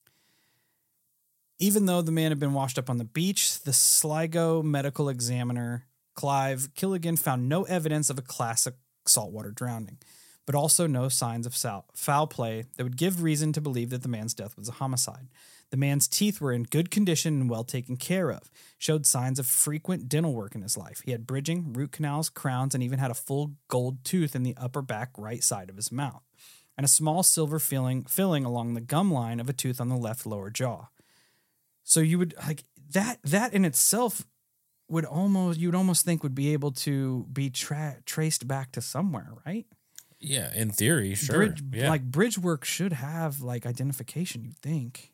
Speaker 3: Even though the man had been washed up on the beach, the Sligo medical examiner, Clive Killigan, found no evidence of a classic saltwater drowning, but also no signs of foul play that would give reason to believe that the man's death was a homicide. The man's teeth were in good condition and well taken care of, showed signs of frequent dental work in his life. He had bridging, root canals, crowns, and even had a full gold tooth in the upper back right side of his mouth, and a small silver filling, filling along the gum line of a tooth on the left lower jaw. So you would, like, that that in itself would almost, you would almost think would be able to be tra- traced back to somewhere, right?
Speaker 4: Yeah, in theory, sure.
Speaker 3: Bridge,
Speaker 4: yeah.
Speaker 3: Like, bridge work should have, like, identification, you'd think.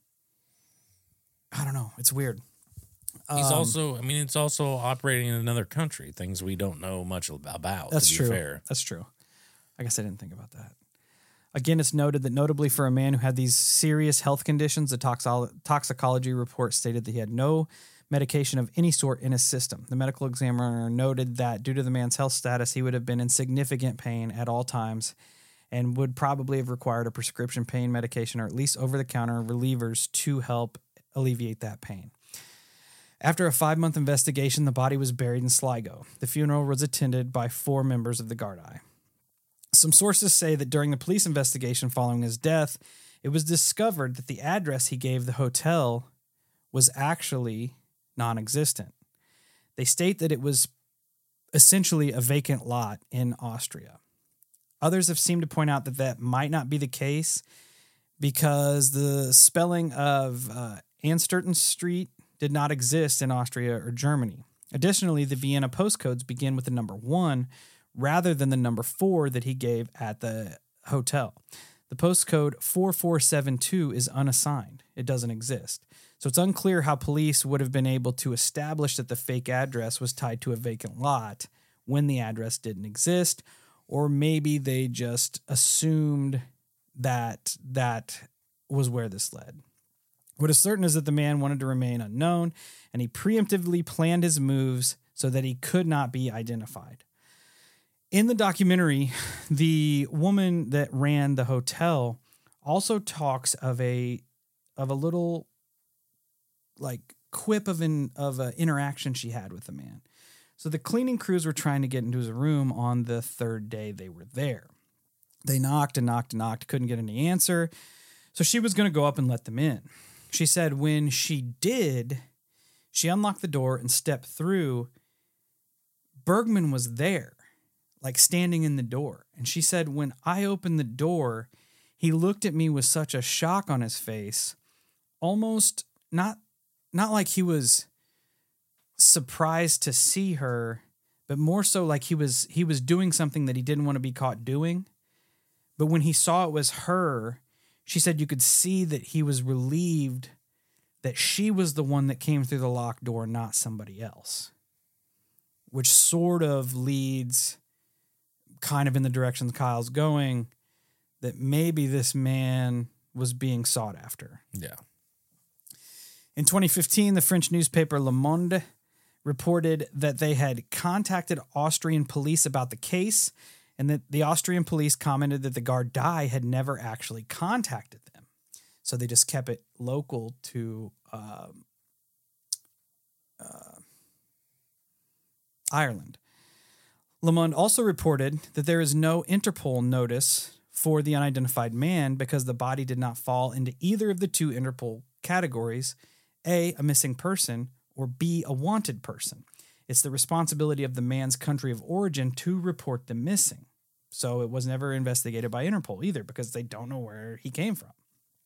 Speaker 3: I don't know. It's weird.
Speaker 4: He's
Speaker 3: um,
Speaker 4: also, I mean, it's also operating in another country, things we don't know much about.
Speaker 3: That's
Speaker 4: to be
Speaker 3: true.
Speaker 4: Fair.
Speaker 3: That's true. I guess I didn't think about that. Again, it's noted that notably for a man who had these serious health conditions, the toxo- toxicology report stated that he had no medication of any sort in his system. The medical examiner noted that due to the man's health status, he would have been in significant pain at all times and would probably have required a prescription pain medication or at least over-the-counter relievers to help alleviate that pain. After a five-month investigation, the body was buried in Sligo. The funeral was attended by four members of the Gardaí. Some sources say that during the police investigation following his death, it was discovered that the address he gave the hotel was actually non-existent. They state that it was essentially a vacant lot in Austria. Others have seemed to point out that that might not be the case because the spelling of uh, Ansterton Street did not exist in Austria or Germany. Additionally, the Vienna postcodes begin with the number one rather than the number four that he gave at the hotel. The postcode four four seven two is unassigned. It doesn't exist. So it's unclear how police would have been able to establish that the fake address was tied to a vacant lot when the address didn't exist, or maybe they just assumed that that was where this led. What is certain is that the man wanted to remain unknown, and he preemptively planned his moves so that he could not be identified. In the documentary, the woman that ran the hotel also talks of a of a little like quip of an of an interaction she had with the man. So the cleaning crews were trying to get into his room on the third day they were there. They knocked and knocked and knocked, couldn't get any answer. So she was going to go up and let them in. She said when she did, she unlocked the door and stepped through. Bergman was there, like standing in the door. And she said, when I opened the door, He looked at me with such a shock on his face, almost not not like he was surprised to see her, but more so like he was he was doing something that he didn't want to be caught doing. But when he saw it was her, she said you could see that he was relieved that she was the one that came through the locked door, not somebody else. Which sort of leads kind of in the direction Kyle's going, that maybe this man was being sought after.
Speaker 4: Yeah.
Speaker 3: In twenty fifteen, the French newspaper Le Monde reported that they had contacted Austrian police about the case, and that the Austrian police commented that the Gardai had never actually contacted them. So they just kept it local to um, uh, Ireland. Le Monde also reported that there is no Interpol notice for the unidentified man because the body did not fall into either of the two Interpol categories, A, a missing person, or B, a wanted person. It's the responsibility of the man's country of origin to report them missing. So it was never investigated by Interpol either because they don't know where he came from.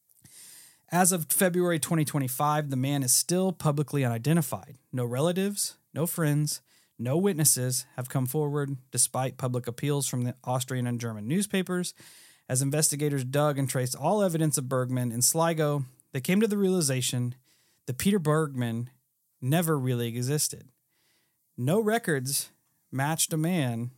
Speaker 3: As of February twenty twenty-five, the man is still publicly unidentified. No relatives, no friends, no witnesses have come forward despite public appeals from the Austrian and German newspapers. As investigators dug and traced all evidence of Bergman in Sligo, they came to the realization that Peter Bergman never really existed. No records matched a man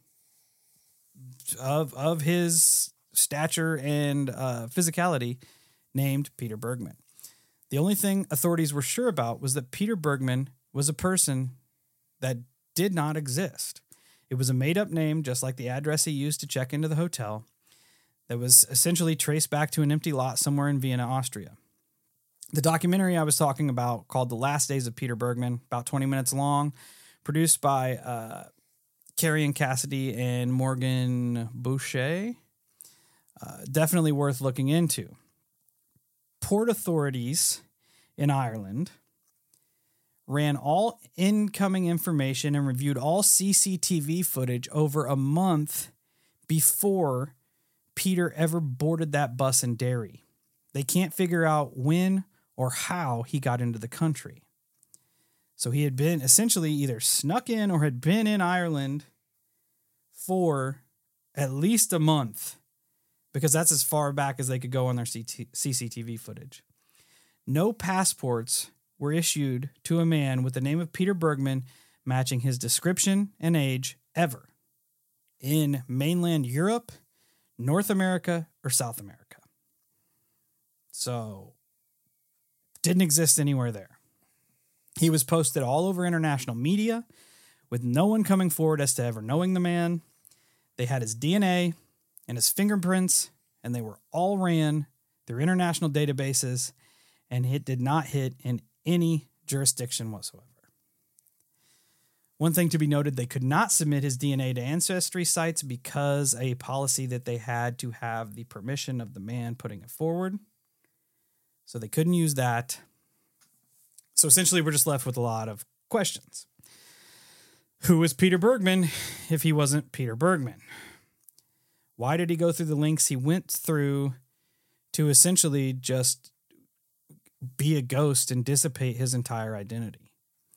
Speaker 3: of, of his stature and uh, physicality named Peter Bergman. The only thing authorities were sure about was that Peter Bergman was a person that did not exist. It was a made-up name, just like the address he used to check into the hotel, that was essentially traced back to an empty lot somewhere in Vienna, Austria. The documentary I was talking about, called The Last Days of Peter Bergman, about twenty minutes long, produced by uh, Carrie Ann Cassidy and Morgan Boucher, uh, definitely worth looking into. Port authorities in Ireland ran all incoming information and reviewed all C C T V footage over a month before Peter ever boarded that bus in Derry. They can't figure out when or how he got into the country. So he had been essentially either snuck in or had been in Ireland for at least a month, because that's as far back as they could go on their C C T V footage. No passports were issued to a man with the name of Peter Bergman matching his description and age ever in mainland Europe, North America, or South America. So, didn't exist anywhere there. He was posted all over international media with no one coming forward as to ever knowing the man. They had his D N A and his fingerprints, and they were all ran through international databases, and it did not hit in any jurisdiction whatsoever. One thing to be noted, they could not submit his D N A to ancestry sites because a policy that they had to have the permission of the man putting it forward. So they couldn't use that. So essentially, we're just left with a lot of questions. Who was Peter Bergman if he wasn't Peter Bergman? Why did he go through the lengths he went through to essentially just be a ghost and dissipate his entire identity?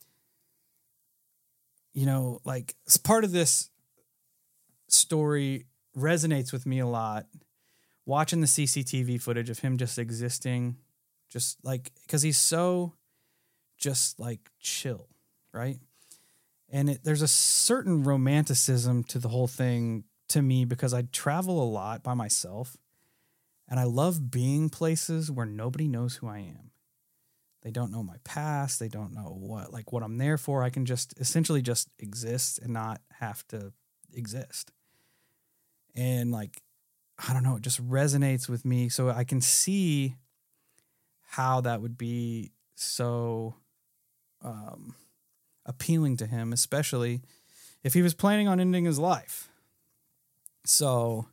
Speaker 3: You know, like, part of this story resonates with me a lot. Watching the C C T V footage of him just existing, just like, because he's so just like chill, right? And it, there's a certain romanticism to the whole thing to me because I travel a lot by myself and I love being places where nobody knows who I am. They don't know my past. They don't know what, like what I'm there for. I can just essentially just exist and not have to exist. And like, I don't know, it just resonates with me. So I can see how that would be so um, appealing to him, especially if he was planning on ending his life. So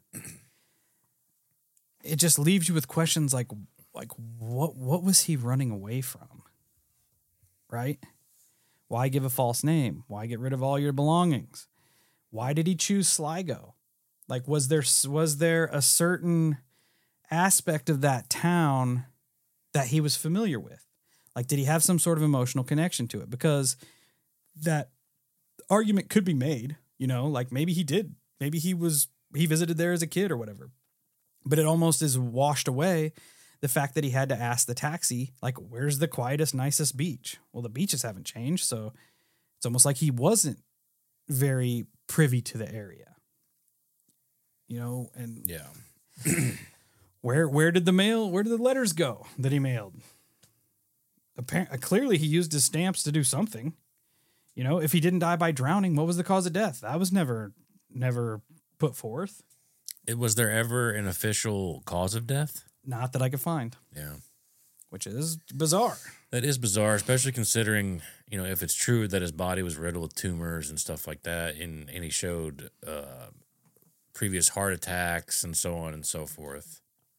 Speaker 3: it just leaves you with questions like, like what what was he running away from? Right? Why give a false name? Why get rid of all your belongings? Why did he choose Sligo? Like, was there was there a certain aspect of that town that he was familiar with? Like, did he have some sort of emotional connection to it? Because that argument could be made, you know, like maybe he did. Maybe he was, he visited there as a kid or whatever. But it almost is washed away the fact that he had to ask the taxi, like, where's the quietest, nicest beach? Well, the beaches haven't changed. So it's almost like he wasn't very privy to the area, you know, and
Speaker 4: Yeah.
Speaker 3: where, where did the mail, where did the letters go that he mailed? Apparently, clearly he used his stamps to do something. You know, if he didn't die by drowning, what was the cause of death? That was never, never put forth.
Speaker 4: It, was there ever an official cause of death?
Speaker 3: Not that I could find.
Speaker 4: Yeah.
Speaker 3: Which is bizarre.
Speaker 4: That is bizarre, especially considering, you know, if it's true that his body was riddled with tumors and stuff like that, and, and he showed uh, previous heart attacks and so on and so forth.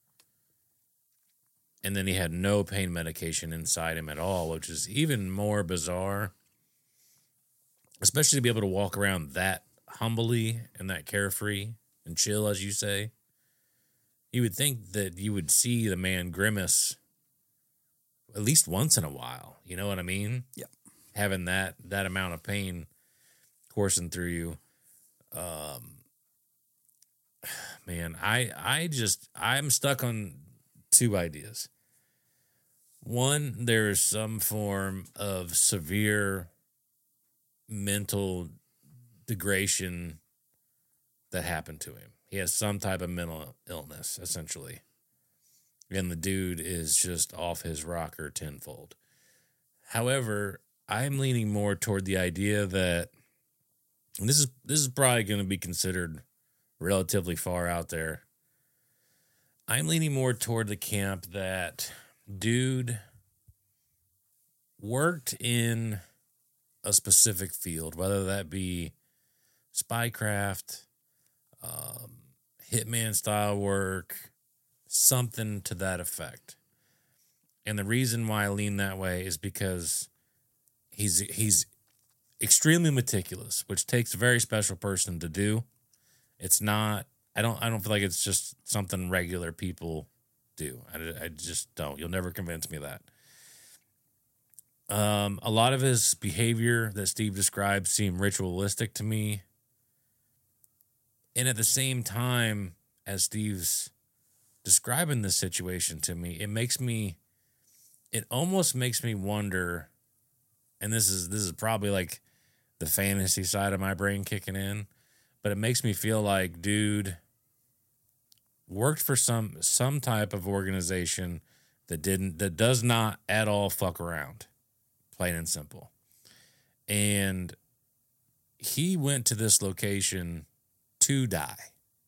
Speaker 4: And then he had no pain medication inside him at all, which is even more bizarre. Especially to be able to walk around that humbly and that carefree and chill, as you say. You would think that you would see the man grimace at least once in a while. You know what I mean?
Speaker 3: Yeah.
Speaker 4: Having that that amount of pain coursing through you. Um, man, I I just, I'm stuck on two ideas. One, there is some form of severe mental degradation that happened to him. He has some type of mental illness, essentially. And the dude is just off his rocker tenfold. However, I'm leaning more toward the idea that, and this is this is probably going to be considered relatively far out there. I'm leaning more toward the camp that dude worked in a specific field, whether that be spycraft, um, hitman style work, something to that effect. And the reason why I lean that way is because he's he's extremely meticulous, which takes a very special person to do. It's not, I don't I don't feel like it's just something regular people do. I, I just don't. You'll never convince me of that. Um, a lot of his behavior that Steve described seemed ritualistic to me. And at the same time, as Steve's describing this situation to me, it makes me, it almost makes me wonder, and this is this is probably like the fantasy side of my brain kicking in, but it makes me feel like dude worked for some some type of organization that didn't that does not at all fuck around. Plain and simple. And he went to this location to die.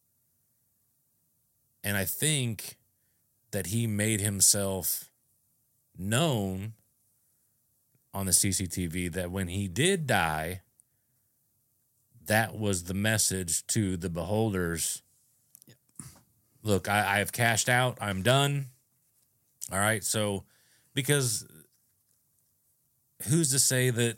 Speaker 4: And I think that he made himself known on the C C T V that when he did die, that was the message to the beholders. Yep. Look, I, I've cashed out. I'm done. All right. So, because who's to say that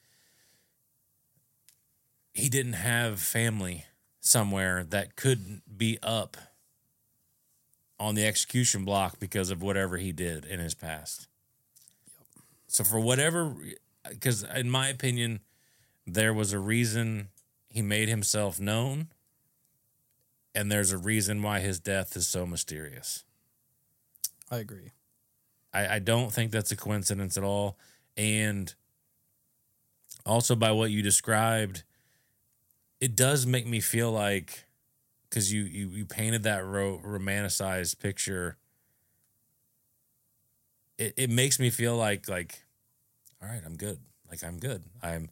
Speaker 4: he didn't have family somewhere that couldn't be up on the execution block because of whatever he did in his past? Yep. So for whatever, because in my opinion, there was a reason he made himself known, and there's a reason why his death is so mysterious.
Speaker 3: I agree.
Speaker 4: I, I don't think that's a coincidence at all. And also by what you described, it does make me feel like, because you, you, you painted that ro- romanticized picture, it, it makes me feel like, like, all right, I'm good. Like, I'm good. I'm,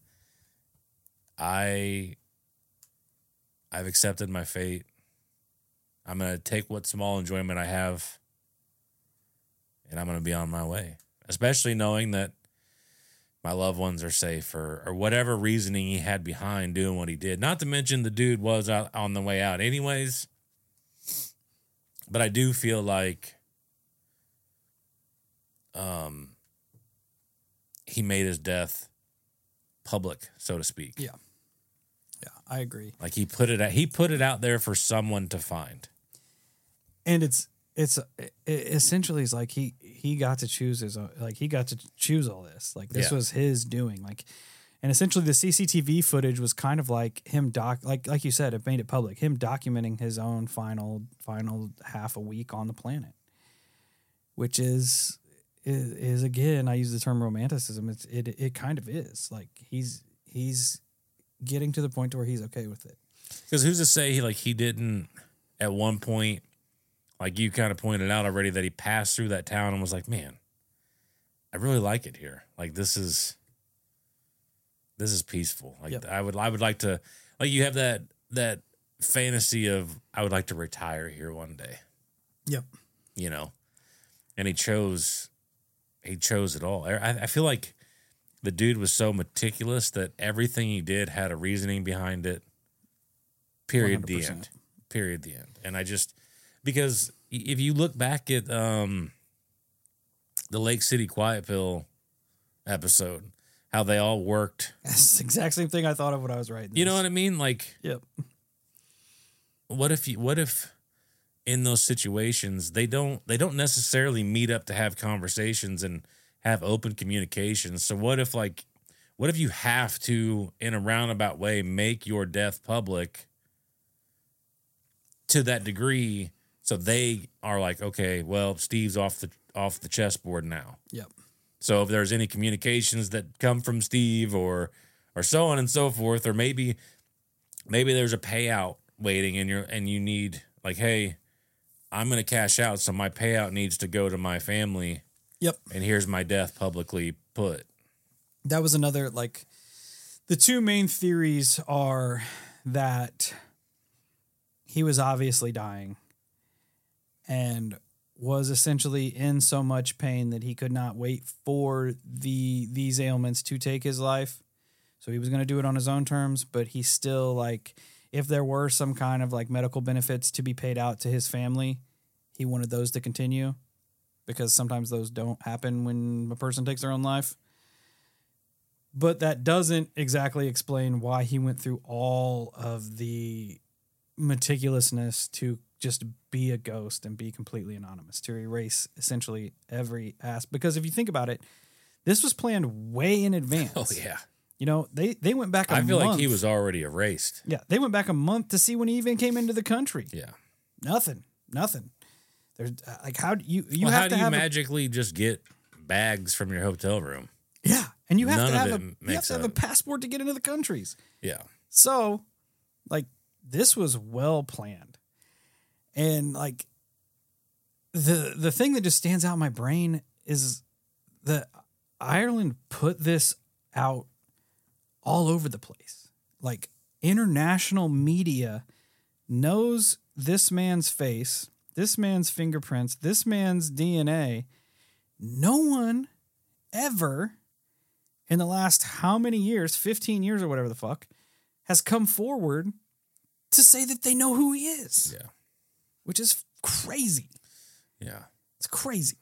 Speaker 4: I, I've accepted my fate. I'm going to take what small enjoyment I have, and I'm going to be on my way, especially knowing that my loved ones are safe, or, or whatever reasoning he had behind doing what he did. Not to mention the dude was out on the way out anyways. But I do feel like um, he made his death public, so to speak.
Speaker 3: Yeah. Yeah, I agree.
Speaker 4: Like he put it out, he put it out there for someone to find.
Speaker 3: And it's it's it, essentially it's like he he got to choose his own, like he got to choose all this. Like this
Speaker 4: Yeah.
Speaker 3: was his doing. Like, and essentially the C C T V footage was kind of like him doc like like you said, it made it public. Him documenting his own final final half a week on the planet, which is is, is again, I use the term romanticism. It's it it kind of is like he's he's getting to the point to where he's okay with it.
Speaker 4: Because who's to say he like he didn't at one point, like you kind of pointed out already, that he passed through that town and was like, man, I really like it here. Like this is this is peaceful. Like
Speaker 3: Yep.
Speaker 4: I would I would like to, like you have that that fantasy of I would like to retire here one day.
Speaker 3: Yep.
Speaker 4: You know. And he chose he chose it all. I, I feel like the dude was so meticulous that everything he did had a reasoning behind it. Period.
Speaker 3: one hundred
Speaker 4: The
Speaker 3: percent.
Speaker 4: end. Period. The end. And I just, because if you look back at um, the Lake City Quiet Pill episode, how they all worked.
Speaker 3: That's the exact same thing I thought of when I was writing this.
Speaker 4: You know what I mean? Like,
Speaker 3: Yep.
Speaker 4: what if you? What if in those situations they don't they don't necessarily meet up to have conversations and have open communications? So what if like, what if you have to, in a roundabout way, make your death public to that degree, so they are like, okay, well, Steve's off the off the chessboard now.
Speaker 3: Yep.
Speaker 4: So if there's any communications that come from Steve or or so on and so forth, or maybe maybe there's a payout waiting and you're and you need like, hey, I'm gonna cash out, so my payout needs to go to my family.
Speaker 3: Yep.
Speaker 4: And here's my death publicly put.
Speaker 3: That was another, like, the two main theories are that he was obviously dying and was essentially in so much pain that he could not wait for the these ailments to take his life. So he was going to do it on his own terms, but he still, like, if there were some kind of like medical benefits to be paid out to his family, he wanted those to continue, because sometimes those don't happen when a person takes their own life. But that doesn't exactly explain why he went through all of the meticulousness to just be a ghost and be completely anonymous, to erase essentially every aspect. Because if you think about it, this was planned way in advance.
Speaker 4: Oh yeah.
Speaker 3: You know, they, they went back a
Speaker 4: I feel
Speaker 3: month.
Speaker 4: like he was already erased.
Speaker 3: Yeah, they went back a month to see when he even came into the country.
Speaker 4: Yeah.
Speaker 3: Nothing. Nothing. There's uh, like, how do you you
Speaker 4: well,
Speaker 3: have
Speaker 4: how
Speaker 3: to
Speaker 4: do you
Speaker 3: have a-
Speaker 4: magically just get bags from your hotel room?
Speaker 3: yeah, and you have
Speaker 4: None
Speaker 3: to
Speaker 4: of
Speaker 3: have
Speaker 4: it
Speaker 3: a you have
Speaker 4: makes
Speaker 3: to have a
Speaker 4: up.
Speaker 3: passport to get into the countries.
Speaker 4: Yeah.
Speaker 3: So, like, this was well planned, and like the the thing that just stands out in my brain is that Ireland put this out all over the place. Like, international media knows this man's face, this man's fingerprints, this man's D N A. No one ever in the last how many years, fifteen years or whatever the fuck, has come forward to say that they know who he is.
Speaker 4: Yeah.
Speaker 3: Which is crazy.
Speaker 4: Yeah.
Speaker 3: It's crazy.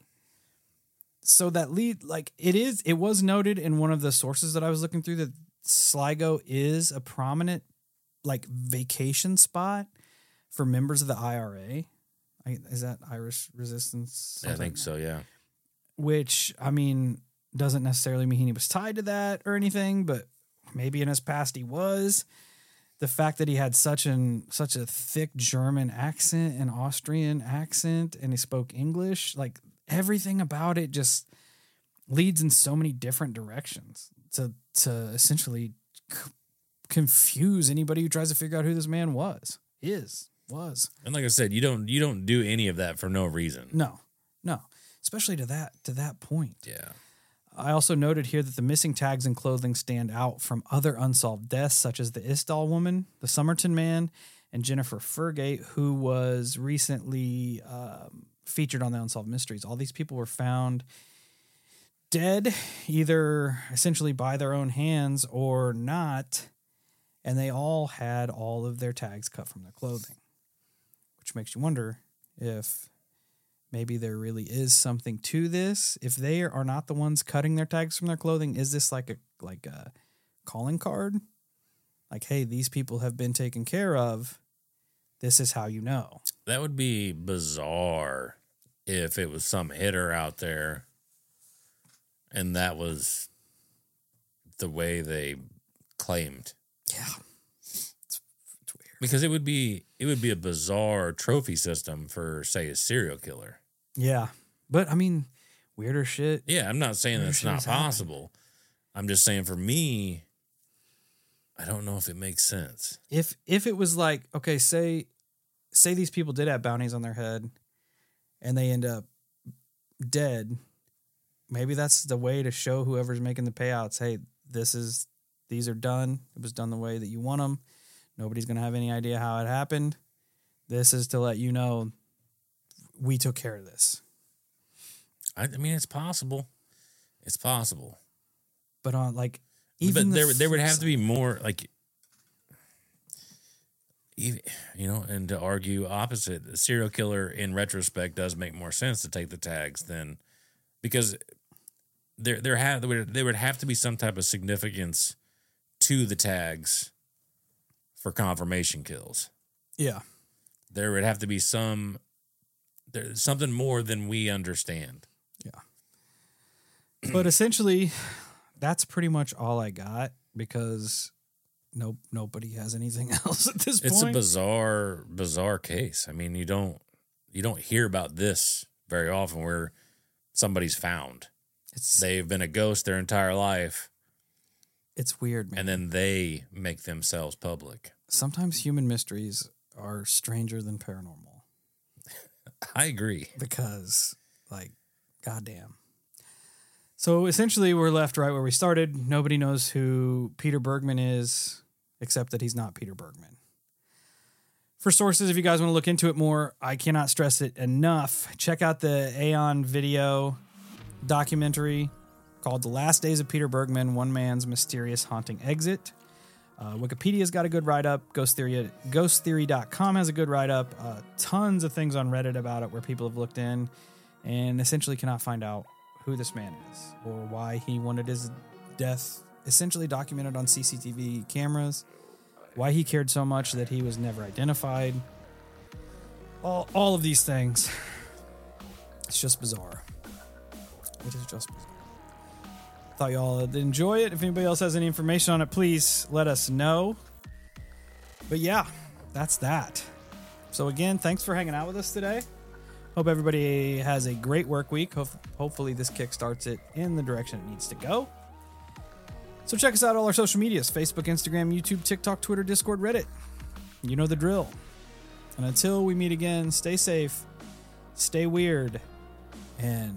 Speaker 3: So that lead, like, it is, it was noted in one of the sources that I was looking through that Sligo is a prominent, like, vacation spot for members of the I R A. I, is that Irish Resistance?
Speaker 4: I think so. Yeah.
Speaker 3: Which, I mean, doesn't necessarily mean he was tied to that or anything, but maybe in his past he was. The fact that he had such an such a thick German accent and Austrian accent, and he spoke English, like, everything about it just leads in so many different directions to to essentially c- confuse anybody who tries to figure out who this man was, is, was.
Speaker 4: And like I said, you don't you don't do any of that for no reason.
Speaker 3: No, no, especially to that to that point.
Speaker 4: Yeah.
Speaker 3: I also noted here that the missing tags and clothing stand out from other unsolved deaths, such as the Isdal woman, the Somerton man, and Jennifer Fergate, who was recently um, featured on the Unsolved Mysteries. All these people were found dead, either essentially by their own hands or not, and they all had all of their tags cut from their clothing, which makes you wonder if maybe there really is something to this. If they are not the ones cutting their tags from their clothing, is this like a like a calling card? Like, hey, these people have been taken care of. This is how you know.
Speaker 4: That would be bizarre if it was some hitter out there and that was the way they claimed.
Speaker 3: Yeah. It's, it's weird.
Speaker 4: Because it would be it would be a bizarre trophy system for, say, a serial killer.
Speaker 3: Yeah. But, I mean, weirder shit.
Speaker 4: Yeah, I'm not saying
Speaker 3: weirder
Speaker 4: that's not
Speaker 3: happened.
Speaker 4: possible. I'm just saying for me, I don't know if it makes sense.
Speaker 3: If if it was like, okay, say say these people did have bounties on their head and they end up dead, maybe that's the way to show whoever's making the payouts, hey, this is these are done. It was done the way that you want them. Nobody's going to have any idea how it happened. This is to let you know we took care of this.
Speaker 4: I, I mean, it's possible. It's possible.
Speaker 3: But on like even
Speaker 4: but
Speaker 3: the
Speaker 4: there there would
Speaker 3: flip
Speaker 4: have to be
Speaker 3: side-
Speaker 4: more like even, you know, and to argue opposite, a serial killer in retrospect does make more sense to take the tags than because there there have there would, there would have to be some type of significance to the tags for confirmation kills.
Speaker 3: Yeah.
Speaker 4: There would have to be some there's something more than we understand.
Speaker 3: Yeah. But essentially, that's pretty much all I got because no nobody has anything else at this
Speaker 4: It's
Speaker 3: point.
Speaker 4: a bizarre, bizarre case. I mean, you don't you don't hear about this very often where somebody's found.
Speaker 3: It's
Speaker 4: They've been a ghost their entire life,
Speaker 3: it's weird, man.
Speaker 4: and then they make themselves public.
Speaker 3: Sometimes human mysteries are stranger than paranormal
Speaker 4: I agree.
Speaker 3: because, like, goddamn. So essentially, we're left right where we started. Nobody knows who Peter Bergman is, except that he's not Peter Bergman. For sources, if you guys want to look into it more, I cannot stress it enough. Check out the Aeon video documentary called The Last Days of Peter Bergman, One Man's Mysterious Haunting Exit. Uh, Wikipedia's got a good write-up. Ghost Theory, ghost theory dot com has a good write-up. Uh, tons of things on Reddit about it where people have looked in and essentially cannot find out who this man is or why he wanted his death essentially documented on C C T V cameras, why he cared so much that he was never identified. All, all of these things. It's just bizarre. It is just bizarre. Thought y'all would enjoy it. If anybody else has any information on it, please let us know. But yeah, that's that. So again, thanks for hanging out with us today. Hope everybody has a great work week. Ho- hopefully this kickstarts it in the direction it needs to go. So check us out all our social medias: Facebook, Instagram, YouTube, TikTok, Twitter, Discord, Reddit. You know the drill. And until we meet again, stay safe, stay weird, and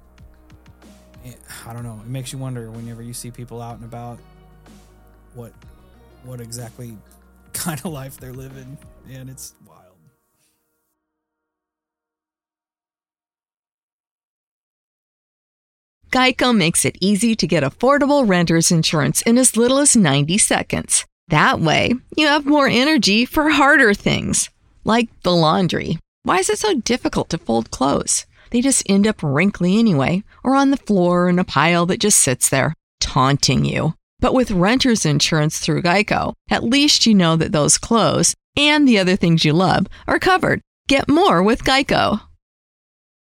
Speaker 3: I don't know. It makes you wonder whenever you see people out and about what what exactly kind of life they're living, and it's wild.
Speaker 1: Geico makes it easy to get affordable renter's insurance in as little as ninety seconds. That way, you have more energy for harder things, like the laundry. Why is it so difficult to fold clothes? They just end up wrinkly anyway, or on the floor in a pile that just sits there, taunting you. But with renter's insurance through Geico, at least you know that those clothes and the other things you love are covered. Get more with Geico.